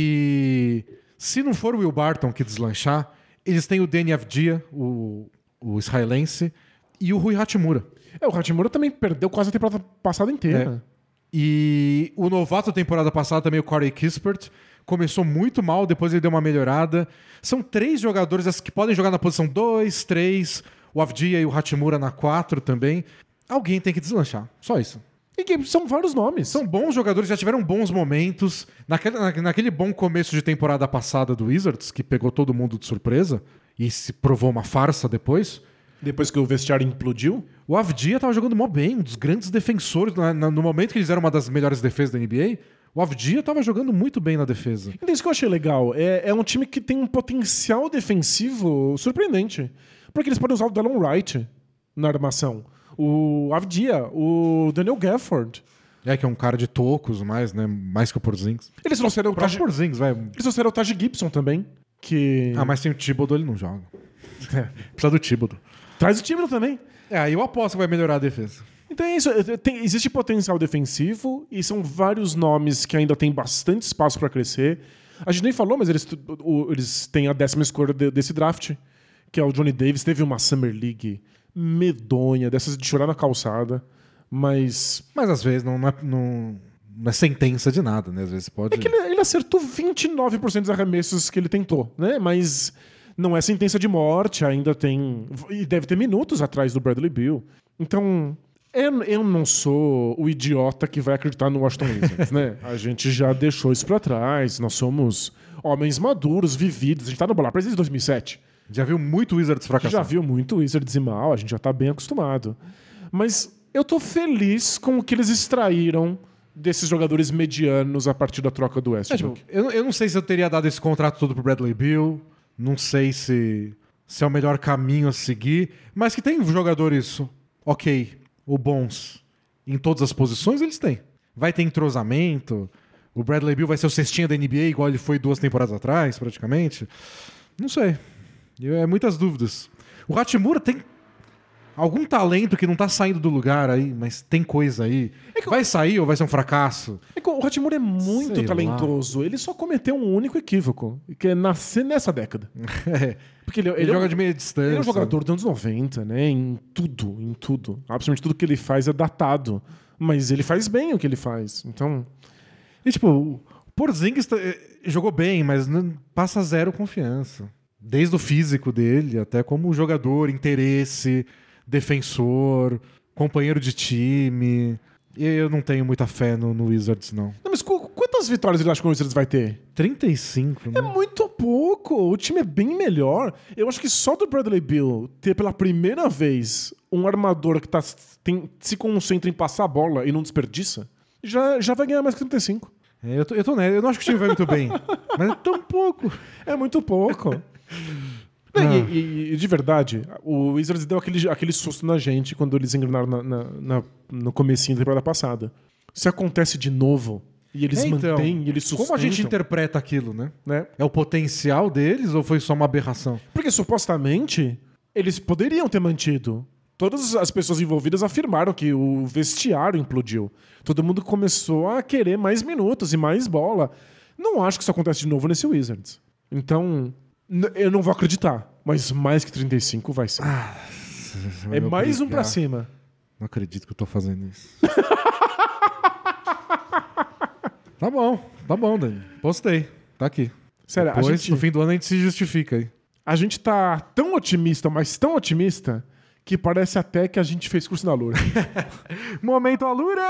E se não for o Will Barton que deslanchar, eles têm o Deni Avdija, o israelense, e o Rui Hachimura. O Hachimura também perdeu quase a temporada passada inteira. E o novato da temporada passada também, o Corey Kispert, começou muito mal, depois ele deu uma melhorada. São 3 jogadores que podem jogar na posição 2, 3, o Avdija e o Hachimura na 4 também. Alguém tem que deslanchar, só isso. E que são vários nomes. São bons jogadores, já tiveram bons momentos. Naquele bom começo de temporada passada do Wizards, que pegou todo mundo de surpresa e se provou uma farsa depois. Depois que o vestiário implodiu? O Avdija tava jogando mó bem, um dos grandes defensores. No momento que eles eram uma das melhores defesas da NBA, o Avdija tava jogando muito bem na defesa. Então, isso que eu achei legal. É um time que tem um potencial defensivo surpreendente. Porque eles podem usar o Delon Wright na armação. O Avdija, o Daniel Gafford. Que é um cara de tocos, mais que o Porzingis. Eles trouxeram o Porzingis, vai. Eles trouxeram o Taj Gibson também. Que... mas sem o Thibodeau ele não joga. Precisa do Thibodeau. Traz o Thibodeau também. Aí eu aposto que vai melhorar a defesa. Então é isso. Existe potencial defensivo e são vários nomes que ainda tem bastante espaço para crescer. A gente nem falou, mas eles têm a 10ª escolha desse draft, que é o Johnny Davis. Teve uma Summer League medonha, dessas de chorar na calçada, mas às vezes não é sentença de nada, né? Às vezes pode... É que ele acertou 29% dos arremessos que ele tentou, né? Mas não é sentença de morte, ainda tem... E deve ter minutos atrás do Bradley Beal. Então, eu não sou o idiota que vai acreditar no Washington Wizards, né? A gente já deixou isso pra trás, nós somos homens maduros, vividos. A gente tá no Bola Presa desde 2007. Já viu muito Wizards fracassar. Já viu muito Wizards ir mal, a gente já tá bem acostumado. Mas eu tô feliz com o que eles extraíram desses jogadores medianos a partir da troca do Westbrook. Eu não sei se eu teria dado esse contrato todo pro Bradley Beal, não sei se é o melhor caminho a seguir, mas que tem jogadores ou bons em todas as posições, eles têm. Vai ter entrosamento, o Bradley Beal vai ser o cestinha da NBA igual ele foi 2 temporadas atrás, praticamente. Não sei. Muitas dúvidas. O Hachimura tem algum talento que não tá saindo do lugar aí, mas tem coisa aí. Vai sair ou vai ser um fracasso? O Hachimura é muito talentoso. Ele só cometeu um único equívoco, que é nascer nessa década. Porque ele joga de meia distância. Ele é um jogador dos anos 90, né? Em tudo. Absolutamente tudo que ele faz é datado. Mas ele faz bem o que ele faz. Então... E o Porzingis jogou bem, mas não passa 0 confiança. Desde o físico dele, até como jogador, interesse, defensor, companheiro de time. E eu não tenho muita fé no Wizards, não. Não, mas quantas vitórias ele acha que o Wizards vai ter? 35, né? É muito pouco. O time é bem melhor. Eu acho que só do Bradley Beal ter pela primeira vez um armador que se concentra em passar a bola e não desperdiça, já vai ganhar mais que 35. Eu tô nessa. Eu não acho que o time vai muito bem. Mas é tão pouco. É muito pouco. E de verdade, o Wizards deu aquele susto na gente quando eles engrenaram no comecinho da temporada passada. Se acontece de novo e eles mantêm, e eles sustentam... Como a gente interpreta aquilo, né? É o potencial deles ou foi só uma aberração? Porque supostamente eles poderiam ter mantido. Todas as pessoas envolvidas afirmaram que o vestiário implodiu. Todo mundo começou a querer mais minutos e mais bola. Não acho que isso acontece de novo nesse Wizards. Então... eu não vou acreditar, mas mais que 35 vai ser. É mais um pra cima. Não acredito que eu tô fazendo isso. Tá bom, Dani. Postei. Tá aqui. Sério, Depois, no fim do ano, a gente se justifica aí. A gente tá tão otimista, mas tão otimista, que parece até que a gente fez curso na Lura. Momento Alura.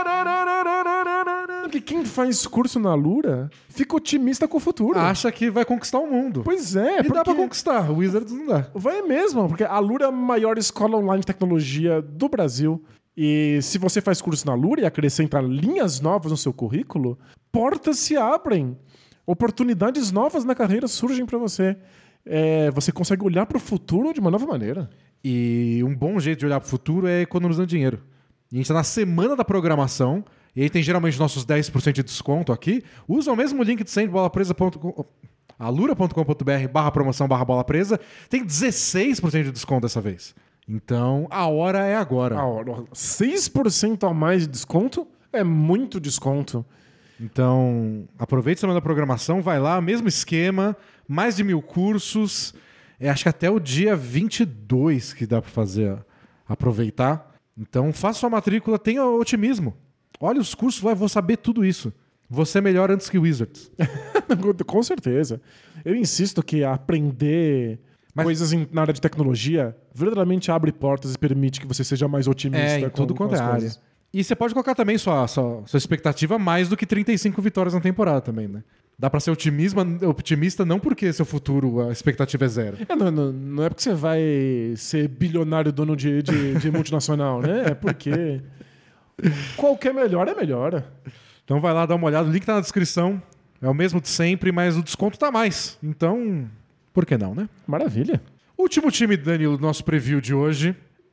Porque quem faz curso na Lura fica otimista com o futuro. Acha que vai conquistar o mundo. Pois é. E dá pra conquistar. O Wizards não dá. Vai mesmo, porque a Lura é a maior escola online de tecnologia do Brasil. E se você faz curso na Lura e acrescenta linhas novas no seu currículo, portas se abrem. Oportunidades novas na carreira surgem pra você. Você consegue olhar pro futuro de uma nova maneira. E um bom jeito de olhar pro futuro é economizando dinheiro. E a gente tá na semana da programação, e aí tem geralmente nossos 10% de desconto aqui. Usa o mesmo link de sempre, alura.com.br/promoção/bola presa. Tem 16% de desconto dessa vez. Então, a hora é agora. 6% a mais de desconto é muito desconto. Então, aproveite a semana da programação, vai lá, mesmo esquema, mais de 1.000 cursos. Acho que até o dia 22 que dá pra fazer, aproveitar. Então, faça sua matrícula, tenha otimismo. Olha os cursos, vou saber tudo isso. Você é melhor antes que o Wizards. Com certeza. Eu insisto que aprender coisas na área de tecnologia verdadeiramente abre portas e permite que você seja mais otimista. Em tudo quanto é área. E você pode colocar também sua expectativa mais do que 35 vitórias na temporada também, né? Dá pra ser otimista não porque seu futuro, a expectativa é zero. Não é porque você vai ser bilionário dono de multinacional, né? É porque qualquer melhor é melhor. Então vai lá dar uma olhada, o link tá na descrição. É o mesmo de sempre, mas o desconto tá mais. Então, por que não, né? Maravilha. Último time, Danilo, do nosso preview de hoje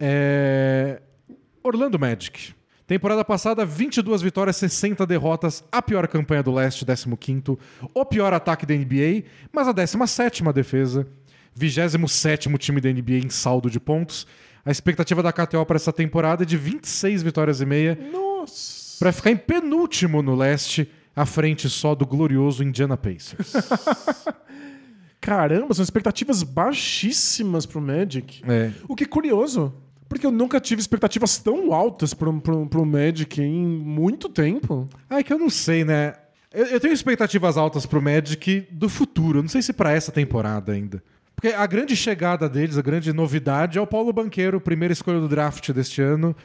é Orlando Magic. Temporada passada, 22 vitórias, 60 derrotas, a pior campanha do leste, 15º, o pior ataque da NBA, mas a 17ª defesa, 27º time da NBA em saldo de pontos. A expectativa da KTO para essa temporada é de 26 vitórias e meia. Nossa! Para ficar em penúltimo no leste, à frente só do glorioso Indiana Pacers. Caramba, são expectativas baixíssimas pro Magic. O que é curioso. Porque eu nunca tive expectativas tão altas pro Magic em muito tempo. É que eu não sei, né? Eu tenho expectativas altas pro Magic do futuro. Eu não sei se pra essa temporada ainda. Porque a grande chegada deles, a grande novidade é o Paulo Banchero, primeira escolha do draft deste ano,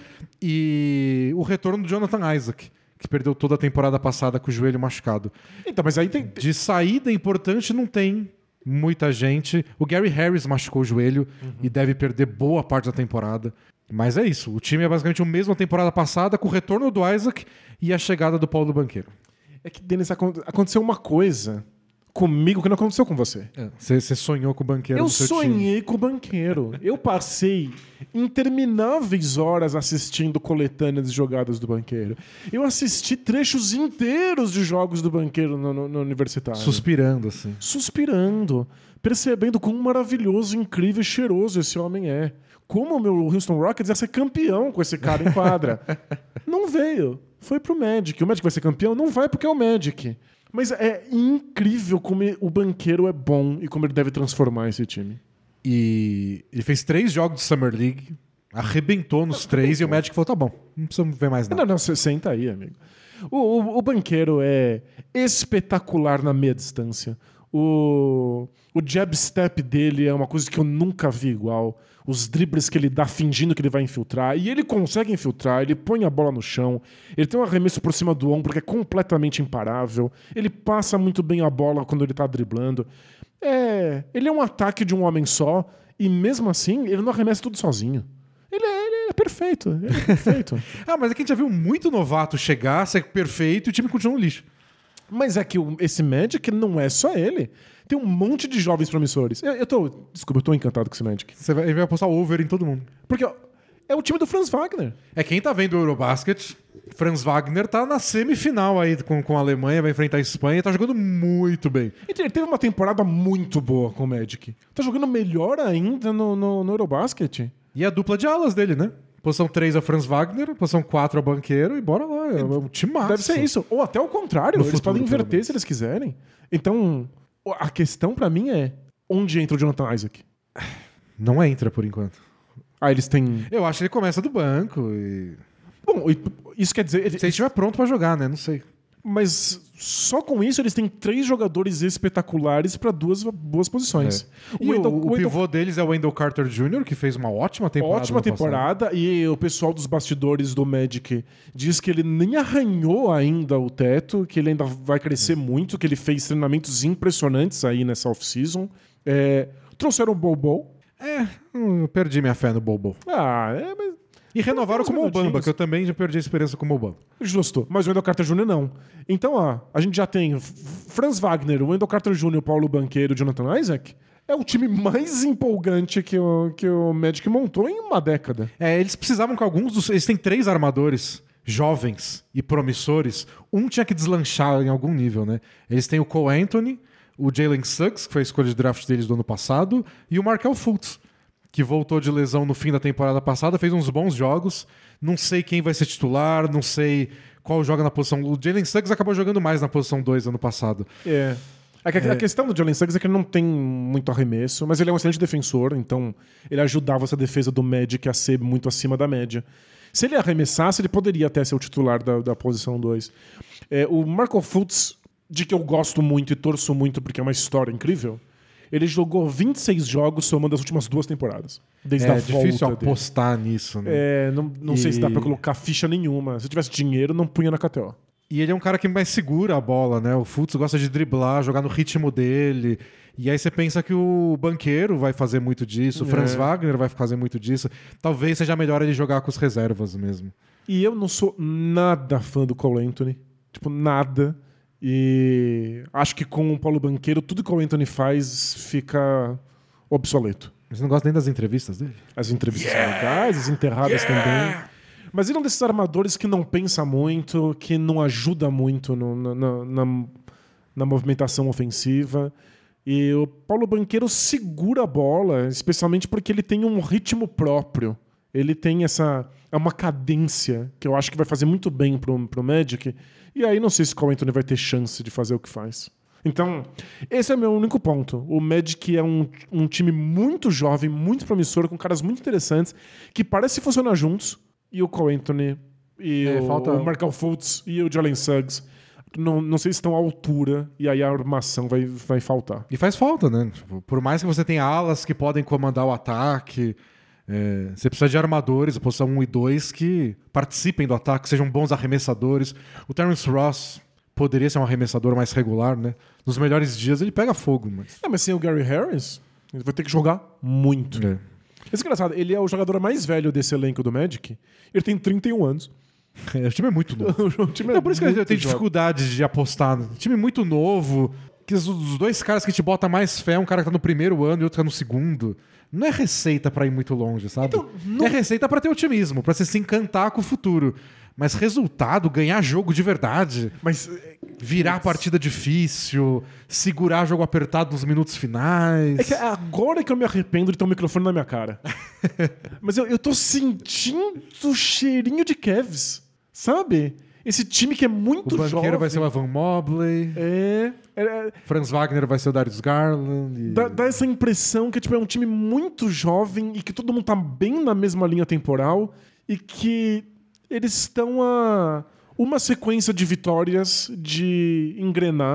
e o retorno do Jonathan Isaac, que perdeu toda a temporada passada com o joelho machucado. Então, mas aí tem... De saída importante não tem muita gente. O Gary Harris machucou o joelho e deve perder boa parte da temporada. Mas é isso. O time é basicamente o mesmo da temporada passada, com o retorno do Isaac e a chegada do Paulo Banchero. É que, Denis, aconteceu uma coisa comigo que não aconteceu com você. Você sonhou com o Banchero no seu time. Eu sonhei com o Banchero. Eu passei intermináveis horas assistindo coletâneas de jogadas do Banchero. Eu assisti trechos inteiros de jogos do Banchero no universitário. Suspirando, assim. Suspirando. Percebendo quão maravilhoso, incrível e cheiroso esse homem é. Como o meu Houston Rockets ia ser campeão com esse cara em quadra. Não veio. Foi pro Magic. O Magic vai ser campeão? Não vai porque é o Magic. Mas é incrível como o Banchero é bom e como ele deve transformar esse time. E ele fez 3 jogos de Summer League, arrebentou nos 3 e o Magic falou, tá bom, não precisamos ver mais nada. Não, senta aí, amigo. O Banchero é espetacular na meia distância. O jab step dele é uma coisa que eu nunca vi igual. Os dribles que ele dá fingindo que ele vai infiltrar. E ele consegue infiltrar, ele põe a bola no chão. Ele tem um arremesso por cima do ombro que é completamente imparável. Ele passa muito bem a bola quando ele tá driblando. Ele é um ataque de um homem só. E mesmo assim, ele não arremessa tudo sozinho. Ele é perfeito. Ele é perfeito. Mas é que a gente já viu muito novato chegar, ser perfeito e o time continua no lixo. Mas é que esse Magic não é só ele. Tem um monte de jovens promissores. Desculpa, eu tô encantado com esse Magic. Ele vai apostar over em todo mundo. Porque é o time do Franz Wagner. Quem tá vendo o Eurobasket, Franz Wagner tá na semifinal aí com a Alemanha, vai enfrentar a Espanha, tá jogando muito bem. Ele teve uma temporada muito boa com o Magic. Tá jogando melhor ainda no Eurobasket. E a dupla de alas dele, né? Posição 3 é o Franz Wagner, posição 4 é o Banqueiro e bora lá, é um time massa. Deve ser isso. Ou até o contrário, eles podem inverter se eles quiserem. Então, a questão pra mim é, onde entra o Jonathan Isaac? Não entra por enquanto. Eles têm... Eu acho que ele começa do banco e... Bom, isso quer dizer... Se ele estiver pronto pra jogar, né? Não sei. Mas só com isso eles têm 3 jogadores espetaculares para 2 boas posições. O pivô deles é o Wendell Carter Jr., que fez uma ótima temporada. Ótima temporada. E o pessoal dos bastidores do Magic diz que ele nem arranhou ainda o teto, que ele ainda vai crescer muito, que ele fez treinamentos impressionantes aí nessa off-season. Trouxeram o Bobo. Eu perdi minha fé no Bobo. Mas... E renovaram com o Mobamba, que eu também já perdi a experiência com o Mobamba. Justo, mas o Wendell Carter Jr. não. Então, a gente já tem Franz Wagner, o Wendell Carter Jr., o Paulo Banqueiro e o Jonathan Isaac. É o time mais empolgante que o Magic montou em uma década. Eles precisavam que alguns dos... Eles têm 3 armadores jovens e promissores. Um tinha que deslanchar em algum nível, né? Eles têm o Cole Anthony, o Jalen Suggs, que foi a escolha de draft deles do ano passado, e o Markelle Fultz, que voltou de lesão no fim da temporada passada, fez uns bons jogos. Não sei quem vai ser titular, não sei qual joga na posição... O Jalen Suggs acabou jogando mais na posição 2 ano passado. A questão do Jalen Suggs é que ele não tem muito arremesso, mas ele é um excelente defensor, então ele ajudava essa defesa do Magic a ser muito acima da média. Se ele arremessasse, ele poderia até ser o titular da posição 2. O Markelle Fultz, de que eu gosto muito e torço muito porque é uma história incrível... Ele jogou 26 jogos somando as últimas 2 temporadas. Desde a volta. É difícil apostar nisso, né? Não sei se dá pra colocar ficha nenhuma. Se eu tivesse dinheiro, não punha na KTO. E ele é um cara que mais segura a bola, né? O Fultz gosta de driblar, jogar no ritmo dele. E aí você pensa que o Banqueiro vai fazer muito disso, o Franz Wagner vai fazer muito disso. Talvez seja melhor ele jogar com os reservas mesmo. E eu não sou nada fã do Cole Anthony. Tipo, nada. E acho que com o Paulo Banqueiro, tudo que o Anthony faz fica obsoleto. Você não gosta nem das entrevistas dele? As entrevistas são legais, as enterradas também. Mas ele é um desses armadores que não pensa muito, que não ajuda muito na movimentação ofensiva. E o Paulo Banqueiro segura a bola, especialmente porque ele tem um ritmo próprio. Ele tem uma cadência que eu acho que vai fazer muito bem pro Magic. E aí não sei se o Cole Anthony vai ter chance de fazer o que faz. Então, esse é o meu único ponto. O Magic é um time muito jovem, muito promissor, com caras muito interessantes, que parece funcionar juntos. E o Cole Anthony, e o Markelle Fultz e o Jalen Suggs não sei se estão à altura, e aí a armação vai faltar. E faz falta, né? Tipo, por mais que você tenha alas que podem comandar o ataque... você precisa de armadores, a posição 1 e 2, que participem do ataque, sejam bons arremessadores. O Terrence Ross poderia ser um arremessador mais regular, né? Nos melhores dias ele pega fogo. Mas sem o Gary Harris, ele vai ter que jogar muito. Esse é engraçado, ele é o jogador mais velho desse elenco do Magic. Ele tem 31 anos. O time é muito novo. Por isso que eu tenho dificuldade de apostar. Time muito novo, que os 2 caras que te botam mais fé, um cara que tá no primeiro ano e outro que tá no segundo... Não é receita pra ir muito longe, sabe? Então, É receita pra ter otimismo, pra você se encantar com o futuro. Mas resultado, ganhar jogo de verdade. Virar partida difícil, segurar jogo apertado nos minutos finais. É que agora que eu me arrependo de ter um microfone na minha cara. Mas eu tô sentindo o cheirinho de Cavs, sabe? Esse time que é muito jovem. O Banqueiro vai ser o Evan Mobley. Franz Wagner vai ser o Darius Garland. Dá essa impressão que é um time muito jovem e que todo mundo tá bem na mesma linha temporal e que eles estão a uma sequência de vitórias de engrenar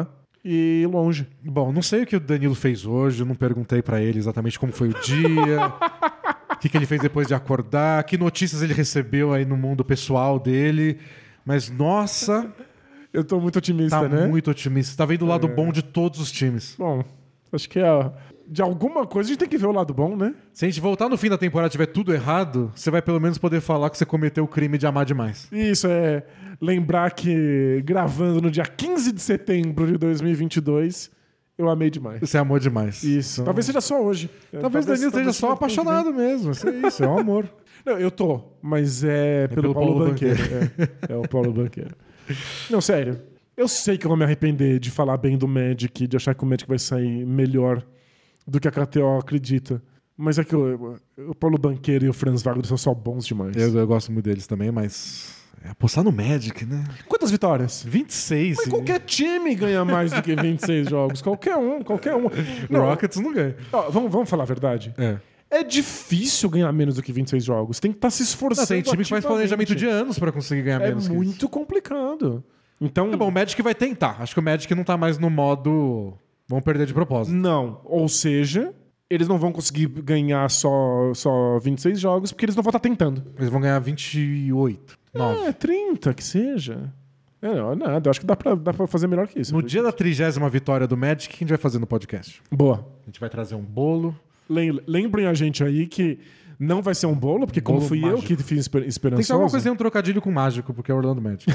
e ir longe. Bom, não sei o que o Danilo fez hoje, eu não perguntei pra ele exatamente como foi o dia, o que ele fez depois de acordar, que notícias ele recebeu aí no mundo pessoal dele. Mas, nossa, Eu tô muito otimista, tá né? muito otimista. Tá vendo o lado bom de todos os times. Bom, acho que de alguma coisa a gente tem que ver o lado bom, né? Se a gente voltar no fim da temporada e tiver tudo errado, você vai pelo menos poder falar que você cometeu o crime de amar demais. Isso é lembrar que gravando no dia 15 de setembro de 2022, eu amei demais. Você amou demais. Isso. Talvez seja só hoje. Talvez o Danilo esteja só apaixonado mesmo. Isso é um amor. Não, eu tô, mas é pelo Paulo Banqueiro. É o Paulo Banqueiro. Não, sério. Eu sei que eu vou me arrepender de falar bem do Magic, de achar que o Magic vai sair melhor do que a KTO acredita. Mas é que o Paulo Banqueiro e o Franz Wagner são só bons demais. Eu gosto muito deles também, mas apostar no Magic, né? Quantas vitórias? 26. Mas qualquer time ganha mais do que 26 jogos. Qualquer um. O Rockets não ganha. Ó, vamos falar a verdade. É difícil ganhar menos do que 26 jogos. Tem que estar se esforçando. Tem time que faz planejamento de anos pra conseguir ganhar menos. É muito complicado. Então, bom, o Magic vai tentar. Acho que o Magic não tá mais no modo vão perder de propósito. Não. Ou seja, eles não vão conseguir ganhar só 26 jogos porque eles não vão estar tentando. Eles vão ganhar 28. 9. 30 que seja. Não, nada. Eu acho que dá pra fazer melhor que isso. No dia da 30ª vitória do Magic, o que a gente vai fazer no podcast? Boa. A gente vai trazer um bolo. Lembrem a gente aí que não vai ser um bolo, porque como fui mágico. Eu que fiz esperançoso... Tem que ser alguma coisa, um trocadilho com mágico, porque é Orlando Magic.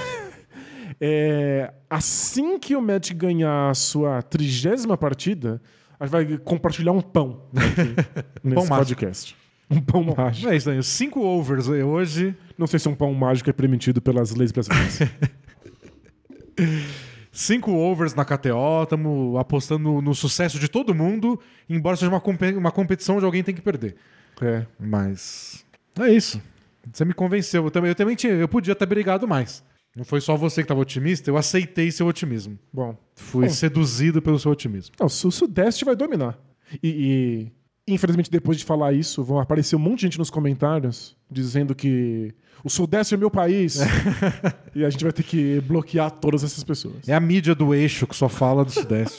Assim que o Magic ganhar a sua 30ª partida, a gente vai compartilhar um pão aqui nesse podcast. Um pão mágico. É isso aí, 5 overs hoje. Não sei se um pão mágico é permitido pelas leis brasileiras. 5 overs na KTO, estamos apostando no sucesso de todo mundo, embora seja uma competição onde alguém tem que perder. Mas é isso. Você me convenceu. Eu podia ter brigado mais. Não foi só você que estava otimista, eu aceitei seu otimismo. Fui seduzido pelo seu otimismo. Não, o Sudeste vai dominar. E infelizmente, depois de falar isso, vão aparecer um monte de gente nos comentários dizendo que o Sudeste é meu país. E a gente vai ter que bloquear todas essas pessoas. É a mídia do eixo que só fala do Sudeste.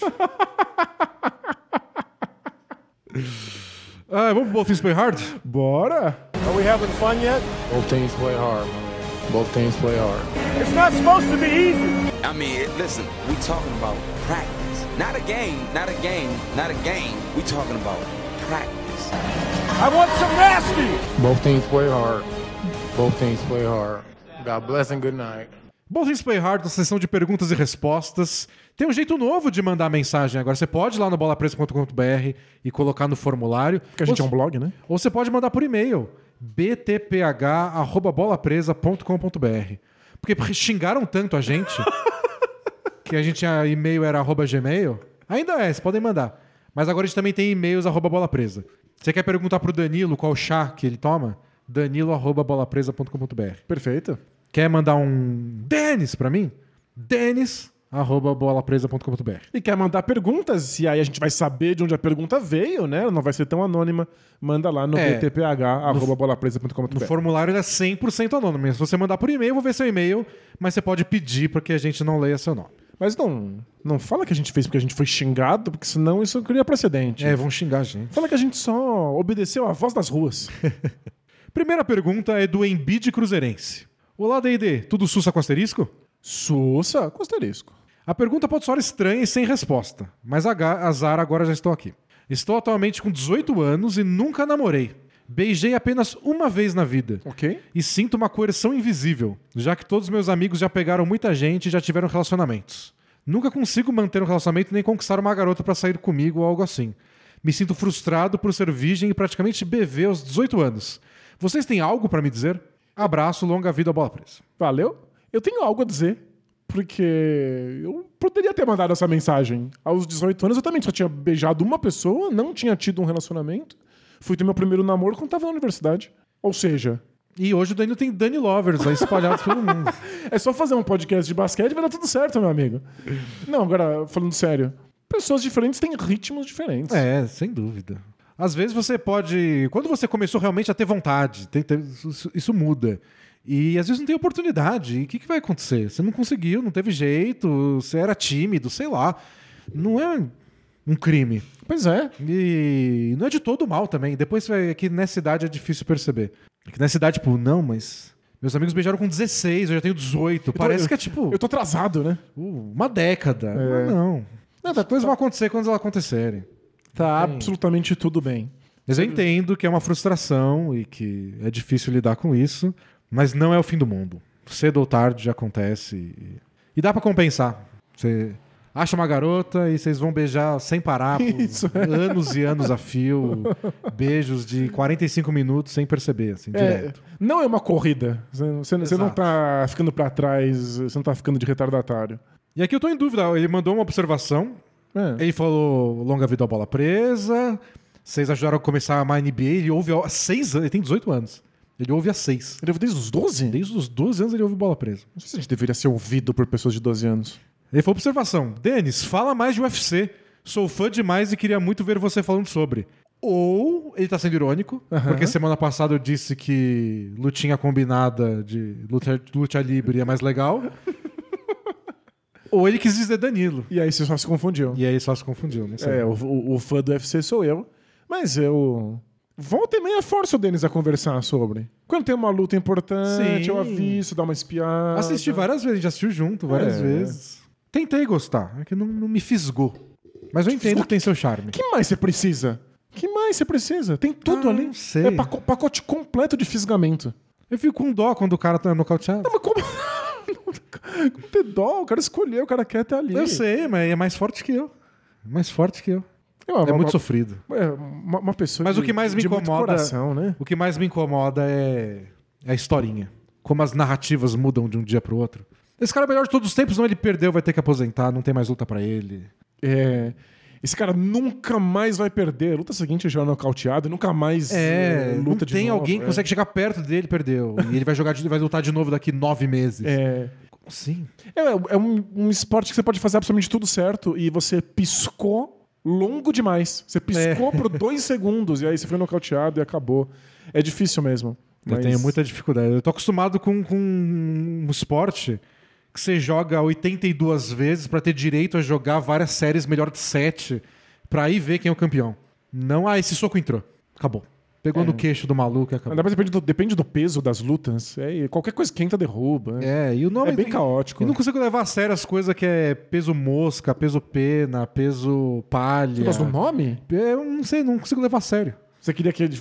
Vamos pro Both Teams Play Hard? Bora! Are we having fun yet? Both teams play hard, man. Both teams play hard. It's not supposed to be easy. I mean, listen, we talking about practice. Not a game, not a game, not a game. We talking about practice. I want some nasty. Both teams play hard. Both teams play hard. God bless and good night. Both Teams Play Hard, na sessão de perguntas e respostas. Tem um jeito novo de mandar mensagem agora. Você pode ir lá no bolapresa.com.br e colocar no formulário. Porque a gente é um blog, né? Ou você pode mandar por e-mail. btph@bolapresa.com.br. Porque xingaram tanto a gente que a gente tinha e-mail era @gmail. Ainda é, vocês podem mandar. Mas agora a gente também tem e-mails @bolapresa. Você quer perguntar pro Danilo qual chá que ele toma? danilo@bolapresa.com.br. Perfeito. Quer mandar um Denis pra mim? Denis@bolapresa.com.br. E quer mandar perguntas, e aí a gente vai saber de onde a pergunta veio, né? Não vai ser tão anônima. Manda lá no btph@bolapresa.com.br. No formulário ele é 100% anônimo. Se você mandar por e-mail, eu vou ver seu e-mail, mas você pode pedir para que a gente não leia seu nome. Mas não fala que a gente fez porque a gente foi xingado, porque senão isso cria precedente. Vão xingar a gente. Fala que a gente só obedeceu à voz das ruas. Primeira pergunta é do Embiid Cruzeirense. Olá, D&D. Tudo sussa com asterisco? Sussa com asterisco. A pergunta pode soar estranha e sem resposta, mas azar, agora já estou aqui. Estou atualmente com 18 anos e nunca namorei. Beijei apenas uma vez na vida. Ok. E sinto uma coerção invisível, já que todos meus amigos já pegaram muita gente e já tiveram relacionamentos. Nunca consigo manter um relacionamento nem conquistar uma garota para sair comigo ou algo assim. Me sinto frustrado por ser virgem e praticamente bebê aos 18 anos. Vocês têm algo para me dizer? Abraço, longa vida, bola presa. Valeu. Eu tenho algo a dizer, porque eu poderia ter mandado essa mensagem. Aos 18 anos eu também só tinha beijado uma pessoa, não tinha tido um relacionamento. Fui ter meu primeiro namoro quando estava na universidade. Ou seja... E hoje o Danilo tem Dani Lovers aí espalhados pelo mundo. É só fazer um podcast de basquete e vai dar tudo certo, meu amigo. Não, agora, falando sério. Pessoas diferentes têm ritmos diferentes. Sem dúvida. Às vezes você pode... Quando você começou realmente a ter vontade, isso muda. E às vezes não tem oportunidade. E o que vai acontecer? Você não conseguiu, não teve jeito, você era tímido, sei lá. não é um crime. Pois é. E não é de todo mal também. Depois aqui nessa idade é difícil perceber. Aqui nessa idade, tipo, não, mas meus amigos beijaram com 16, eu já tenho 18. Parece que é tipo Eu tô atrasado, né? uma década. Mas não. As coisas vão acontecer quando elas acontecerem. Tá absolutamente tudo bem. Mas eu entendo que é uma frustração e que é difícil lidar com isso, mas não é o fim do mundo. Cedo ou tarde acontece e dá pra compensar. Você acha uma garota e vocês vão beijar sem parar por anos e anos a fio. Beijos de 45 minutos sem perceber, assim, direto. Não é uma corrida. Você não tá ficando pra trás, você não tá ficando de retardatário. E aqui eu tô em dúvida. Ele mandou uma observação. Ele falou longa vida à bola presa. Vocês ajudaram a começar a NBA. Ele ouve há 6 anos. Ele tem 18 anos. Ele ouve há 6. Ele ouve desde os 12? Desde os 12 anos ele ouve bola presa. Não sei se a gente deveria ser ouvido por pessoas de 12 anos. Ele falou observação. Denis, fala mais de UFC. Sou fã demais e queria muito ver você falando sobre. Ou ele tá sendo irônico, porque semana passada eu disse que lutinha combinada de luta livre é mais legal. Ou ele quis dizer Danilo. E aí você só se confundiu. Não sei. O fã do UFC sou eu. Mas eu... Volta e meia força o Denis a conversar sobre. Quando tem uma luta importante, eu aviso, dá uma espiada. Assisti várias vezes, a gente assistiu junto várias vezes. Tentei gostar, é que não me fisgou. Mas eu entendo que tem seu charme. O que mais você precisa? Tem tudo ali. Não sei. É pacote completo de fisgamento. Eu fico com dó quando o cara tá nocauteado. Não, mas como... Não tem dó, o cara escolheu, o cara quer estar ali. Eu sei, mas é mais forte que eu. É muito sofrido. Uma pessoa mas o que mais me incomoda, coração, né? O que mais me incomoda é a historinha. Como as narrativas mudam de um dia pro outro. Esse cara é o melhor de todos os tempos, não, ele perdeu, vai ter que aposentar, não tem mais luta pra ele. Esse cara nunca mais vai perder. A luta seguinte já é nocauteado e nunca mais luta de novo. Tem alguém que consegue chegar perto dele, perdeu. E ele vai lutar de novo daqui 9 meses. Como assim? É um esporte que você pode fazer absolutamente tudo certo e você piscou longo demais. Você piscou por 2 segundos e aí você foi nocauteado e acabou. É difícil mesmo. Eu tenho muita dificuldade. Eu tô acostumado com um esporte que você joga 82 vezes pra ter direito a jogar várias séries melhor de 7 pra aí ver quem é o campeão. Não, esse soco entrou. Acabou. Pegou no queixo do maluco e acabou. Ainda mais depende do peso das lutas. Qualquer coisa que entra derruba. E o nome é bem caótico. E não consigo levar a sério as coisas que é peso mosca, peso pena, peso palha. Você gosta do nome? Eu não sei, não consigo levar a sério. Você queria que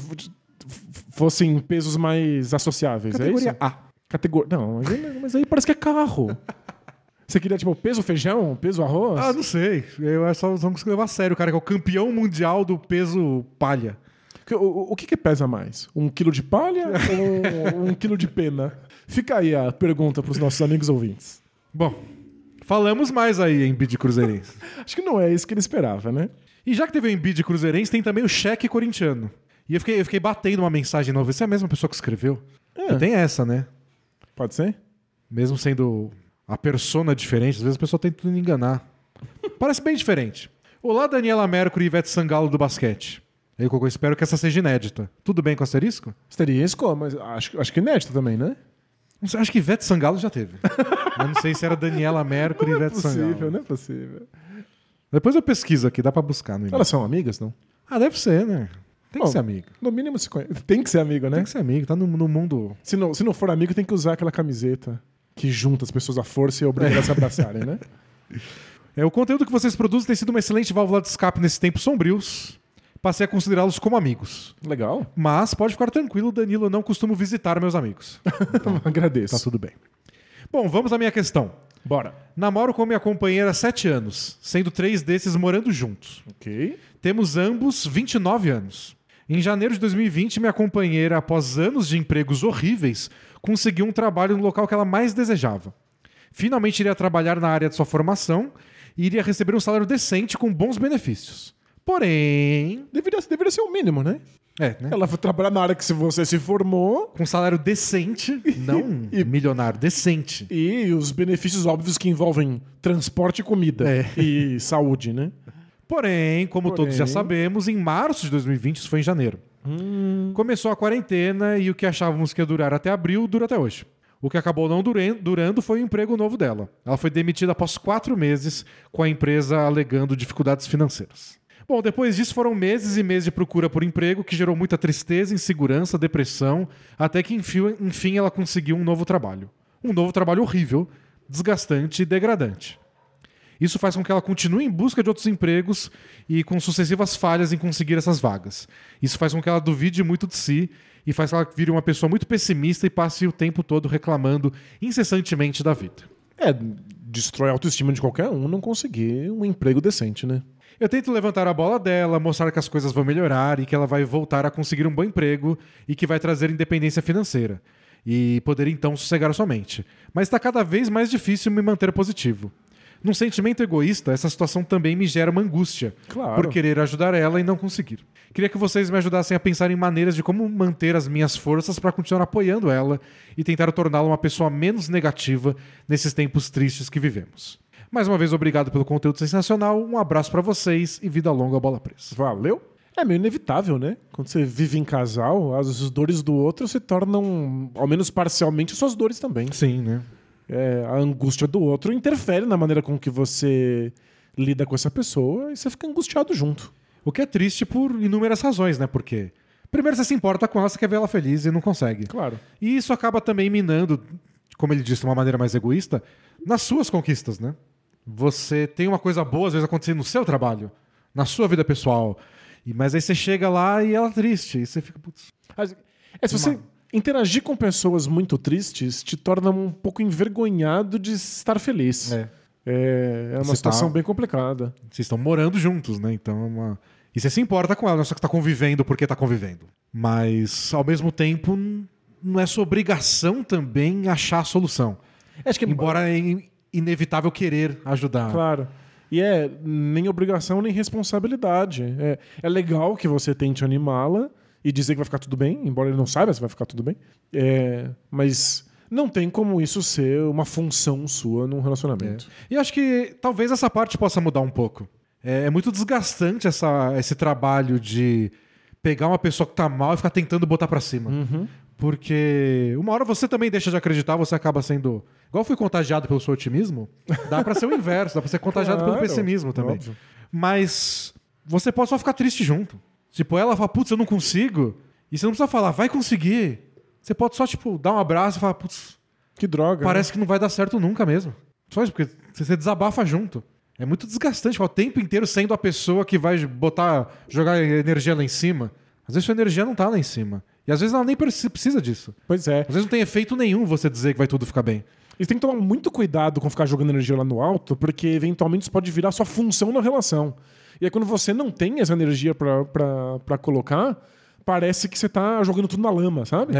fossem pesos mais associáveis, Categoria A. Não, mas aí parece que é carro. Você queria, tipo, peso feijão, peso arroz? Não sei. Eu só não consigo levar a sério. O cara que é o campeão mundial do peso palha. O que pesa mais? 1 quilo de palha ou 1 quilo de pena? Fica aí a pergunta pros nossos amigos ouvintes. Bom, falamos mais aí em Bid Cruzeirense. Acho que não é isso que ele esperava, né? E já que teve o Embiid Cruzeirense, tem também o cheque corintiano. E eu fiquei batendo uma mensagem nova. Você é a mesma pessoa que escreveu? Tem essa, né? Pode ser? Mesmo sendo a persona diferente, às vezes a pessoa tenta me enganar. Parece bem diferente. Olá, Daniela Mercury e Ivete Sangalo do basquete. Eu espero que essa seja inédita. Tudo bem com asterisco? Asterisco, mas acho que inédita também, né? Acho que Ivete Sangalo já teve. Eu não sei se era Daniela Mercury e Ivete Sangalo. Não é possível. Depois eu pesquiso aqui, dá pra buscar no e-mail. Elas são amigas, não? Deve ser, né? Tem que ser amigo. No mínimo se conhece. Tem que ser amigo, né? Tem que ser amigo, tá no mundo... Se não for amigo, tem que usar aquela camiseta que junta as pessoas à força e obriga elas a se abraçarem, né? O conteúdo que vocês produzem tem sido uma excelente válvula de escape nesses tempos sombrios. Passei a considerá-los como amigos. Legal. Mas pode ficar tranquilo, Danilo, eu não costumo visitar meus amigos. Então, agradeço. Tá tudo bem. Bom, vamos à minha questão. Bora. Namoro com minha companheira há 7 anos, sendo 3 desses morando juntos. Ok. Temos ambos 29 anos. Em janeiro de 2020, minha companheira, após anos de empregos horríveis, conseguiu um trabalho no local que ela mais desejava. Finalmente iria trabalhar na área de sua formação e iria receber um salário decente com bons benefícios. Porém... Deveria ser o mínimo, né? Né? Ela foi trabalhar na área que você se formou. Com salário decente, não milionário, decente. E os benefícios óbvios que envolvem transporte e comida. E saúde, né? Porém, como todos já sabemos, em março de 2020, isso foi em janeiro, começou a quarentena e o que achávamos que ia durar até abril, dura até hoje. O que acabou não durando foi o emprego novo dela. Ela foi demitida após 4 meses, com a empresa alegando dificuldades financeiras. Bom, depois disso foram meses e meses de procura por emprego, que gerou muita tristeza, insegurança, depressão, até que enfim ela conseguiu um novo trabalho. Um novo trabalho horrível, desgastante e degradante. Isso faz com que ela continue em busca de outros empregos e com sucessivas falhas em conseguir essas vagas. Isso faz com que ela duvide muito de si e faz que ela vire uma pessoa muito pessimista e passe o tempo todo reclamando incessantemente da vida. Destrói a autoestima de qualquer um não conseguir um emprego decente, né? Eu tento levantar a bola dela, mostrar que as coisas vão melhorar e que ela vai voltar a conseguir um bom emprego e que vai trazer independência financeira e poder então sossegar sua mente. Mas está cada vez mais difícil me manter positivo. Num sentimento egoísta, essa situação também me gera uma angústia por querer ajudar ela e não conseguir. Queria que vocês me ajudassem a pensar em maneiras de como manter as minhas forças para continuar apoiando ela e tentar torná-la uma pessoa menos negativa nesses tempos tristes que vivemos. Mais uma vez, obrigado pelo conteúdo sensacional, um abraço pra vocês e vida longa ao Bola Presa. Valeu. É meio inevitável, né? Quando você vive em casal, as dores do outro se tornam, ao menos parcialmente, suas dores também. Sim, né? A angústia do outro interfere na maneira com que você lida com essa pessoa e você fica angustiado junto. O que é triste por inúmeras razões, né? Porque primeiro você se importa com ela, você quer ver ela feliz e não consegue. Claro. E isso acaba também minando, como ele disse de uma maneira mais egoísta, nas suas conquistas, né? Você tem uma coisa boa, às vezes, acontecendo no seu trabalho, na sua vida pessoal. Mas aí você chega lá e ela é triste. E você fica... Putz, se você interagir com pessoas muito tristes, te torna um pouco envergonhado de estar feliz. É uma situação bem complicada. Vocês estão morando juntos, né? Então E você se importa com ela, não é só que está convivendo porque está convivendo. Mas, ao mesmo tempo, não é sua obrigação também achar a solução. Acho que... Embora é inevitável querer ajudar. Claro. E nem obrigação nem responsabilidade. É legal que você tente animá-la e dizer que vai ficar tudo bem, embora ele não saiba se vai ficar tudo bem. Mas não tem como isso ser uma função sua num relacionamento. E acho que talvez essa parte possa mudar um pouco. É muito desgastante esse trabalho de pegar uma pessoa que tá mal e ficar tentando botar pra cima. Uhum. Porque uma hora você também deixa de acreditar, você acaba sendo... Igual eu fui contagiado pelo seu otimismo, dá pra ser o inverso, dá pra ser contagiado pelo pessimismo também. Óbvio. Mas você pode só ficar triste junto. Tipo, ela fala, putz, eu não consigo. E você não precisa falar, vai conseguir. Você pode só, tipo, dar um abraço e falar, putz... Que droga. Parece que não vai dar certo nunca mesmo. Só isso, porque você desabafa junto. É muito desgastante, o tempo inteiro sendo a pessoa que vai jogar energia lá em cima. Às vezes sua energia não tá lá em cima. E às vezes ela nem precisa disso. Pois é. Às vezes não tem efeito nenhum você dizer que vai tudo ficar bem. E tem que tomar muito cuidado com ficar jogando energia lá no alto, porque eventualmente isso pode virar sua função na relação. E aí quando você não tem essa energia pra colocar, parece que você tá jogando tudo na lama, sabe?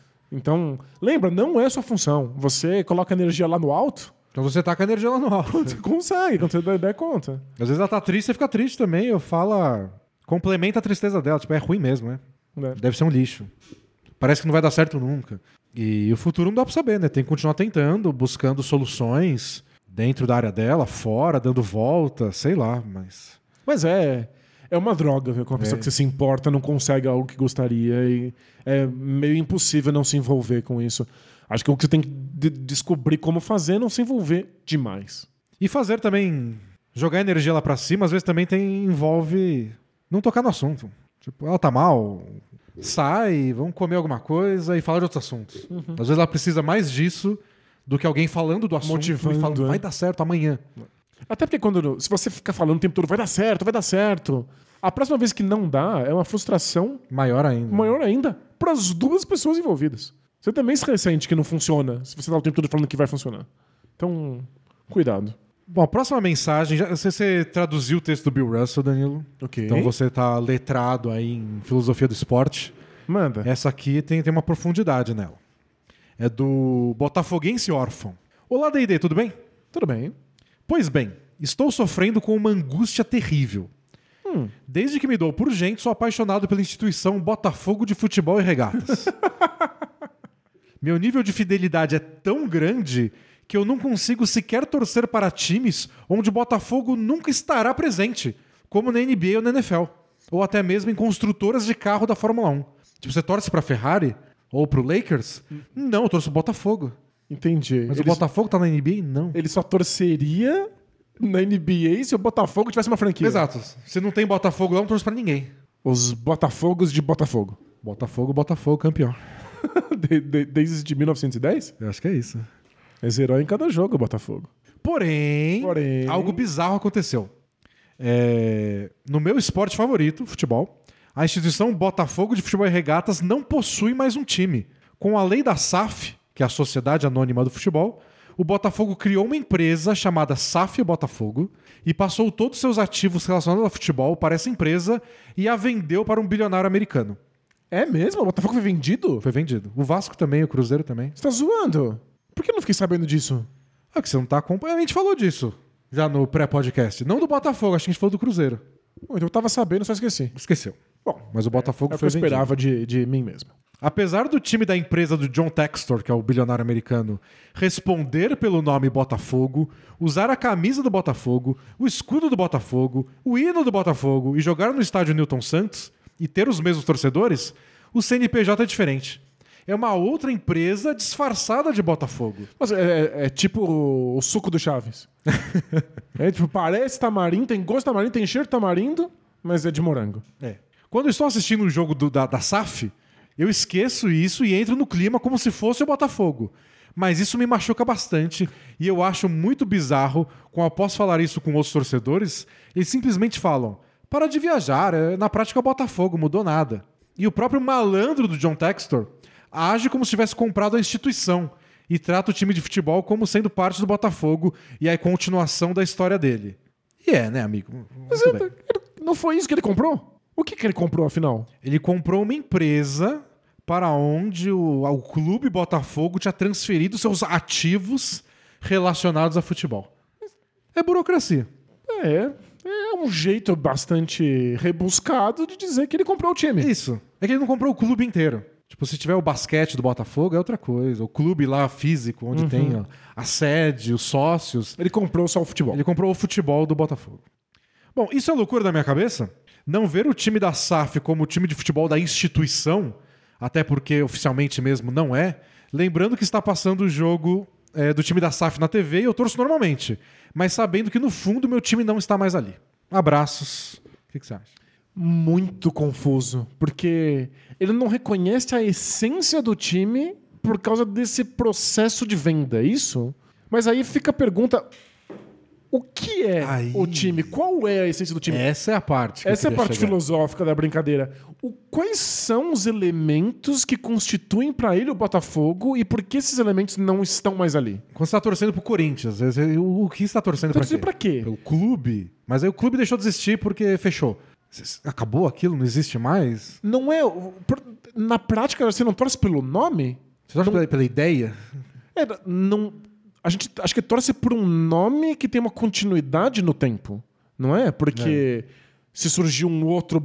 Então, lembra, não é sua função. Você coloca energia lá no alto... Então você taca a energia lá no alto. Você consegue, quando você der conta. Às vezes ela tá triste, você fica triste também. Eu falo, complementa a tristeza dela. Tipo, é ruim mesmo, né? Deve ser um lixo. Parece que não vai dar certo nunca. E o futuro não dá pra saber, né? Tem que continuar tentando, buscando soluções dentro da área dela, fora, dando volta, sei lá, mas... Mas é uma droga ver com uma pessoa que você se importa, não consegue algo que gostaria e é meio impossível não se envolver com isso. Acho que o que você tem que descobrir como fazer é não se envolver demais. E fazer também, jogar energia lá pra cima, às vezes também envolve não tocar no assunto. Tipo, ela tá mal, sai, vamos comer alguma coisa e falar de outros assuntos. Uhum. Às vezes ela precisa mais disso do que alguém falando do assunto. Motivando, e falando, vai dar certo amanhã. Até porque se você ficar falando o tempo todo, vai dar certo, a próxima vez que não dá, é uma frustração maior ainda para as duas pessoas envolvidas. Você também se ressente que não funciona se você tá o tempo todo falando que vai funcionar. Então, cuidado. Bom, a próxima mensagem... Você traduziu o texto do Bill Russell, Danilo. Ok. Então você tá letrado aí em filosofia do esporte. Manda. Essa aqui tem uma profundidade nela. É do Botafoguense Órfão. Olá, D&D, tudo bem? Tudo bem. Pois bem, estou sofrendo com uma angústia terrível. Desde que me dou por gente, sou apaixonado pela instituição Botafogo de Futebol e Regatas. Meu nível de fidelidade é tão grande que eu não consigo sequer torcer para times onde o Botafogo nunca estará presente, como na NBA ou na NFL, ou até mesmo em construtoras de carro da Fórmula 1. Tipo, você torce para a Ferrari ou para o Lakers? Não, eu torço pro Botafogo. Entendi. Mas o Botafogo tá na NBA? Não. Ele só torceria na NBA se o Botafogo tivesse uma franquia. Exato. Se não tem Botafogo lá, não torce pra ninguém. Os Botafogos de Botafogo. Botafogo, campeão. Desde 1910? Eu acho que é isso. É herói em cada jogo, o Botafogo. Porém, algo bizarro aconteceu. No meu esporte favorito, futebol, a instituição Botafogo de Futebol e Regatas não possui mais um time. Com a lei da SAF, que é a Sociedade Anônima do Futebol, o Botafogo criou uma empresa chamada SAF Botafogo e passou todos os seus ativos relacionados ao futebol para essa empresa e a vendeu para um bilionário americano. É mesmo? O Botafogo foi vendido? Foi vendido. O Vasco também, o Cruzeiro também. Você tá zoando? Por que eu não fiquei sabendo disso? É que você não tá acompanhando. A gente falou disso já no pré-podcast. Não do Botafogo, acho que a gente falou do Cruzeiro. Então eu tava sabendo, só esqueci. Esqueceu. Bom, Mas o Botafogo é o que foi eu vendido. esperava de mim mesmo. Apesar do time da empresa do John Textor, que é o bilionário americano, responder pelo nome Botafogo, usar a camisa do Botafogo, o escudo do Botafogo, o hino do Botafogo e jogar no estádio Newton Santos e ter os mesmos torcedores, o CNPJ é diferente. É uma outra empresa disfarçada de Botafogo. Mas é tipo o suco do Chaves. Tipo, parece tamarindo, tem gosto de tamarindo, tem cheiro de tamarindo, mas é de morango. Quando eu estou assistindo um jogo da SAF, eu esqueço isso e entro no clima como se fosse o Botafogo. Mas isso me machuca bastante e eu acho muito bizarro, quando eu posso falar isso com outros torcedores, eles simplesmente falam, para de viajar, na prática é o Botafogo, mudou nada. E o próprio malandro do John Textor age como se tivesse comprado a instituição e trata o time de futebol como sendo parte do Botafogo e a continuação da história dele. E né, amigo? Mas não foi isso que ele comprou? O que ele comprou, afinal? Ele comprou uma empresa para onde o clube Botafogo tinha transferido seus ativos relacionados a futebol. É burocracia. É um jeito bastante rebuscado de dizer que ele comprou o time. Isso. É que ele não comprou o clube inteiro. Tipo, se tiver o basquete do Botafogo, é outra coisa. O clube lá físico, onde tem a sede, os sócios. Ele comprou só o futebol. Ele comprou o futebol do Botafogo. Bom, isso é loucura da minha cabeça? Não ver o time da SAF como o time de futebol da instituição, até porque oficialmente mesmo não é, lembrando que está passando o jogo do time da SAF na TV e eu torço normalmente, mas sabendo que no fundo meu time não está mais ali. Abraços. O que você acha? Muito confuso, porque ele não reconhece a essência do time por causa desse processo de venda, é isso? Mas aí fica a pergunta, o que é o time? Qual é a essência do time? Essa é a parte. Essa é a parte filosófica da brincadeira. Quais são os elementos que constituem pra ele o Botafogo e por que esses elementos não estão mais ali? Quando você está torcendo pro Corinthians, o que você está torcendo pra quê? Pelo clube. Mas aí o clube deixou de existir porque fechou. Acabou aquilo? Não existe mais? Não é... Na prática, você não torce pelo nome? Você torce pela ideia? Não... A gente acho que torce por um nome que tem uma continuidade no tempo, não é? Porque se surgir um outro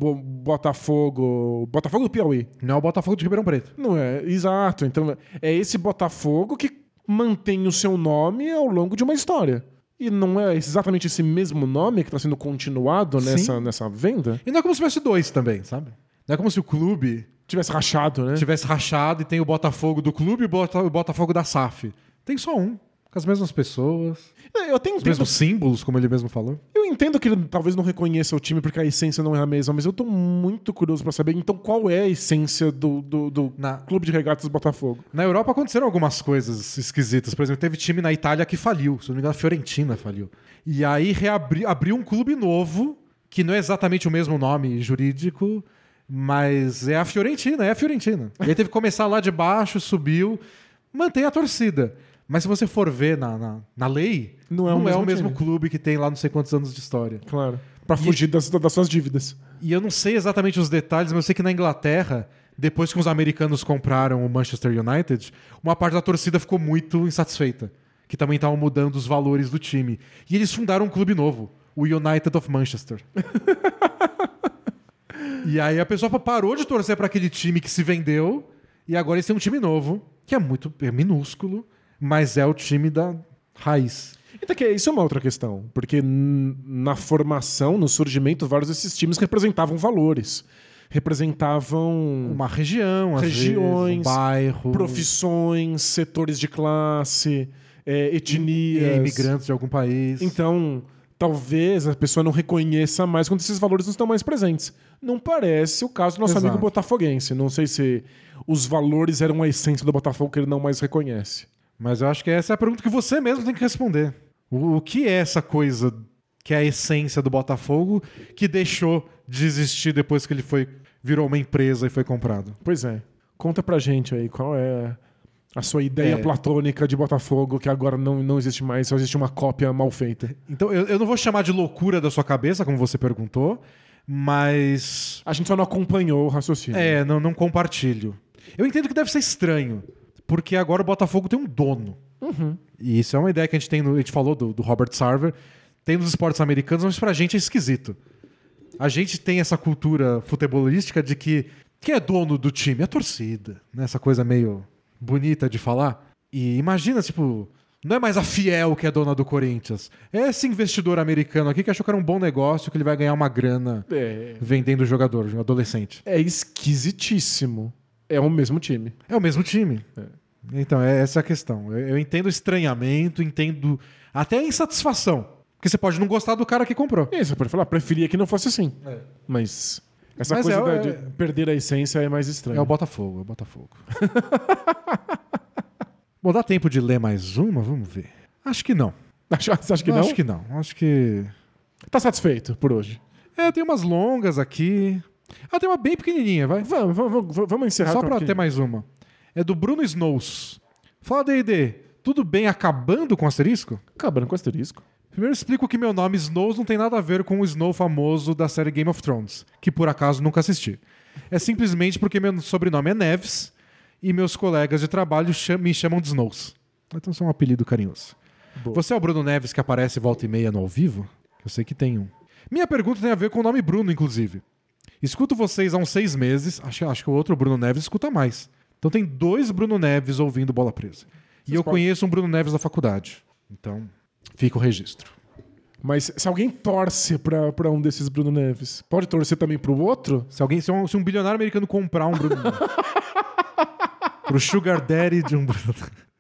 Botafogo do Piauí. Não é o Botafogo de Ribeirão Preto. Não é, exato. Então é esse Botafogo que mantém o seu nome ao longo de uma história. E não é exatamente esse mesmo nome que está sendo continuado nessa venda? E não é como se tivesse dois também, sabe? Não é como se o clube tivesse rachado, né? Tivesse rachado e tem o Botafogo do clube e o Botafogo da SAF. Tem só um. Com as mesmas pessoas. Eu até entendo... Os mesmos símbolos, como ele mesmo falou. Eu entendo que ele talvez não reconheça o time porque a essência não é a mesma, mas eu tô muito curioso pra saber, então, qual é a essência do Clube de Regatas Botafogo? Na Europa aconteceram algumas coisas esquisitas. Por exemplo, teve time na Itália que faliu. Se não me engano, a Fiorentina faliu. E aí abriu um clube novo, que não é exatamente o mesmo nome jurídico, mas é a Fiorentina. E aí teve que começar lá de baixo, subiu, mantém a torcida. Mas se você for ver na lei, não é o mesmo clube que tem lá não sei quantos anos de história. Claro. Pra fugir das suas dívidas. E eu não sei exatamente os detalhes, mas eu sei que na Inglaterra, depois que os americanos compraram o Manchester United, uma parte da torcida ficou muito insatisfeita. Que também estavam mudando os valores do time. E eles fundaram um clube novo, o United of Manchester. E aí a pessoa parou de torcer para aquele time que se vendeu, e agora eles têm um time novo, que é minúsculo, mas é o time da raiz. Então, isso é uma outra questão, porque na formação, no surgimento, vários desses times representavam valores. representavam Uma região, às regiões, vezes, um bairro, profissões, setores de classe, etnias. imigrantes de algum país. Então, talvez a pessoa não reconheça mais quando esses valores não estão mais presentes. Não parece o caso do nosso Exato. amigo botafoguense. Não sei se os valores eram a essência do Botafogo que ele não mais reconhece. Mas eu acho que essa é a pergunta que você mesmo tem que responder. O que é essa coisa que é a essência do Botafogo que deixou de existir depois que ele virou uma empresa e foi comprado? Pois é. Conta pra gente aí qual é a sua ideia platônica de Botafogo que agora não existe mais, só existe uma cópia mal feita. Então, eu não vou chamar de loucura da sua cabeça, como você perguntou, mas... A gente só não acompanhou o raciocínio. Não compartilho. Eu entendo que deve ser estranho, porque agora o Botafogo tem um dono. Uhum. E isso é uma ideia que a gente tem, a gente falou do Robert Sarver, tem nos esportes americanos, mas pra gente é esquisito. A gente tem essa cultura futebolística de que quem é dono do time? É a torcida, né? Essa coisa meio bonita de falar. E imagina, tipo, não é mais a Fiel que é dona do Corinthians. É esse investidor americano aqui que achou que era um bom negócio, que ele vai ganhar uma grana vendendo o jogador, um adolescente. É esquisitíssimo. É o mesmo time. É o mesmo time. Então, essa é a questão. Eu entendo o estranhamento, entendo até a insatisfação. Porque você pode não gostar do cara que comprou. E você pode falar, preferia que não fosse assim. Mas essa coisa de perder a essência é mais estranha. É o Botafogo. Bom, dá tempo de ler mais uma? Vamos ver. Acho que não. Você acha que não? Acho que não. Acho que... Tá satisfeito por hoje? Tem umas longas aqui. Tem uma bem pequenininha, vai. Vamos encerrar. Só pra ter mais uma. É do Bruno Snows. Fala, D&D. Tudo bem acabando com asterisco? Acabando com asterisco. Primeiro explico que meu nome Snows não tem nada a ver com o Snow famoso da série Game of Thrones, que por acaso nunca assisti. É simplesmente porque meu sobrenome é Neves e meus colegas de trabalho me chamam de Snows. Então isso é um apelido carinhoso. Boa. Você é o Bruno Neves que aparece volta e meia no ao vivo? Eu sei que tem um. Minha pergunta tem a ver com o nome Bruno, inclusive. Escuto vocês há uns 6 meses, acho que o outro Bruno Neves escuta mais. Então tem 2 Bruno Neves ouvindo Bola Presa. E eu conheço um Bruno Neves da faculdade. Então... fica o registro. Mas se alguém torce pra um desses Bruno Neves, pode torcer também pro outro? Se um bilionário americano comprar um Bruno Neves. Pro Sugar Daddy de um Bruno.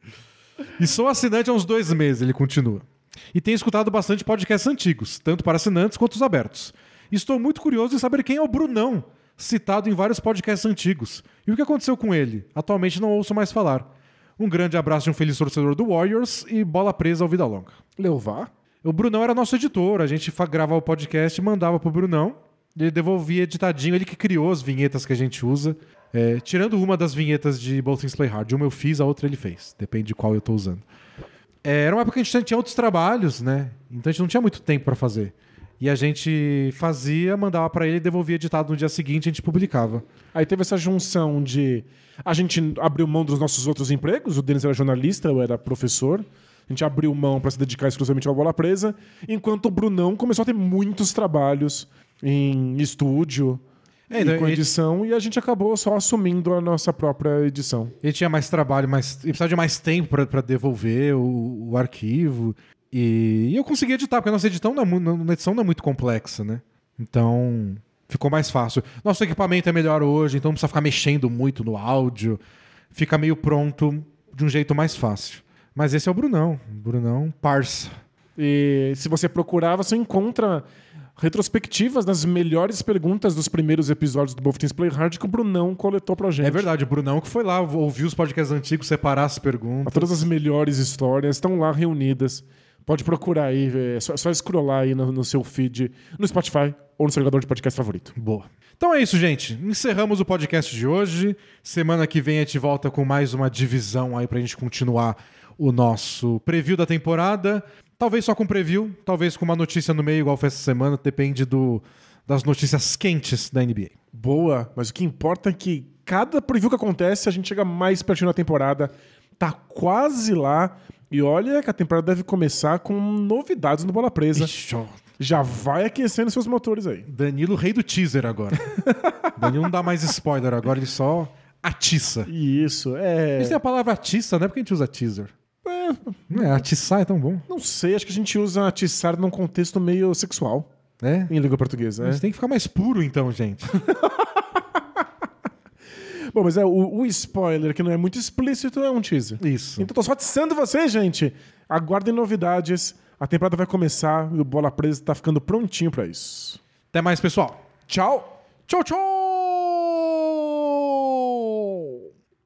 E sou assinante há uns 2 meses, ele continua. E tenho escutado bastante podcasts antigos, tanto para assinantes quanto os abertos. Estou muito curioso em saber quem é o Brunão, citado em vários podcasts antigos. E o que aconteceu com ele? Atualmente não ouço mais falar. Um grande abraço de um feliz torcedor do Warriors e bola presa ao Vida Longa. Leovar? O Brunão era nosso editor, a gente gravava o podcast e mandava pro Brunão. Ele devolvia editadinho, ele que criou as vinhetas que a gente usa. Tirando uma das vinhetas de Both Things Play Hard. Uma eu fiz, a outra ele fez. Depende de qual eu tô usando. Era uma época que a gente tinha outros trabalhos, né? Então a gente não tinha muito tempo pra fazer. E a gente fazia, mandava pra ele, devolvia editado no dia seguinte e a gente publicava. Aí teve essa junção de... A gente abriu mão dos nossos outros empregos. O Denis era jornalista, eu era professor. A gente abriu mão para se dedicar exclusivamente à Bola Presa. Enquanto o Brunão começou a ter muitos trabalhos em estúdio e com edição. E a gente acabou só assumindo a nossa própria edição. Ele tinha mais trabalho, ele precisava de mais tempo para devolver o arquivo. E eu consegui editar, porque a nossa edição não é muito complexa, né? Então... ficou mais fácil. Nosso equipamento é melhor hoje, então não precisa ficar mexendo muito no áudio. Fica meio pronto de um jeito mais fácil. Mas esse é o Brunão. Brunão, parça. E se você procurar, você encontra retrospectivas das melhores perguntas dos primeiros episódios do Both Things Play Hard que o Brunão coletou pra gente. É verdade, o Brunão que foi lá ouvir os podcasts antigos, separar as perguntas. Todas as melhores histórias estão lá reunidas. Pode procurar aí, é só scrollar aí no seu feed, no Spotify ou no seu agregador de podcast favorito. Boa. Então é isso, gente. Encerramos o podcast de hoje. Semana que vem a gente volta com mais uma divisão aí pra gente continuar o nosso preview da temporada. Talvez só com preview, talvez com uma notícia no meio, igual foi essa semana. Depende das notícias quentes da NBA. Boa, mas o que importa é que cada preview que acontece, a gente chega mais pertinho da temporada. Tá quase lá. E olha que a temporada deve começar com novidades no Bola Presa. Ixi, já vai aquecendo seus motores aí. Danilo, rei do teaser agora. Danilo não dá mais spoiler agora, ele só atiça. Isso, Isso tem a palavra atiça, não é porque a gente usa teaser. Atiçar é tão bom. Não sei, acho que a gente usa atiçar num contexto meio sexual. É? Em língua portuguesa. A gente tem que ficar mais puro então, gente. Bom, mas o spoiler, que não é muito explícito, é um teaser. Isso. Então tô só atiçando vocês, gente. Aguardem novidades. A temporada vai começar e o Bola Presa tá ficando prontinho pra isso. Até mais, pessoal. Tchau! Tchau, tchau!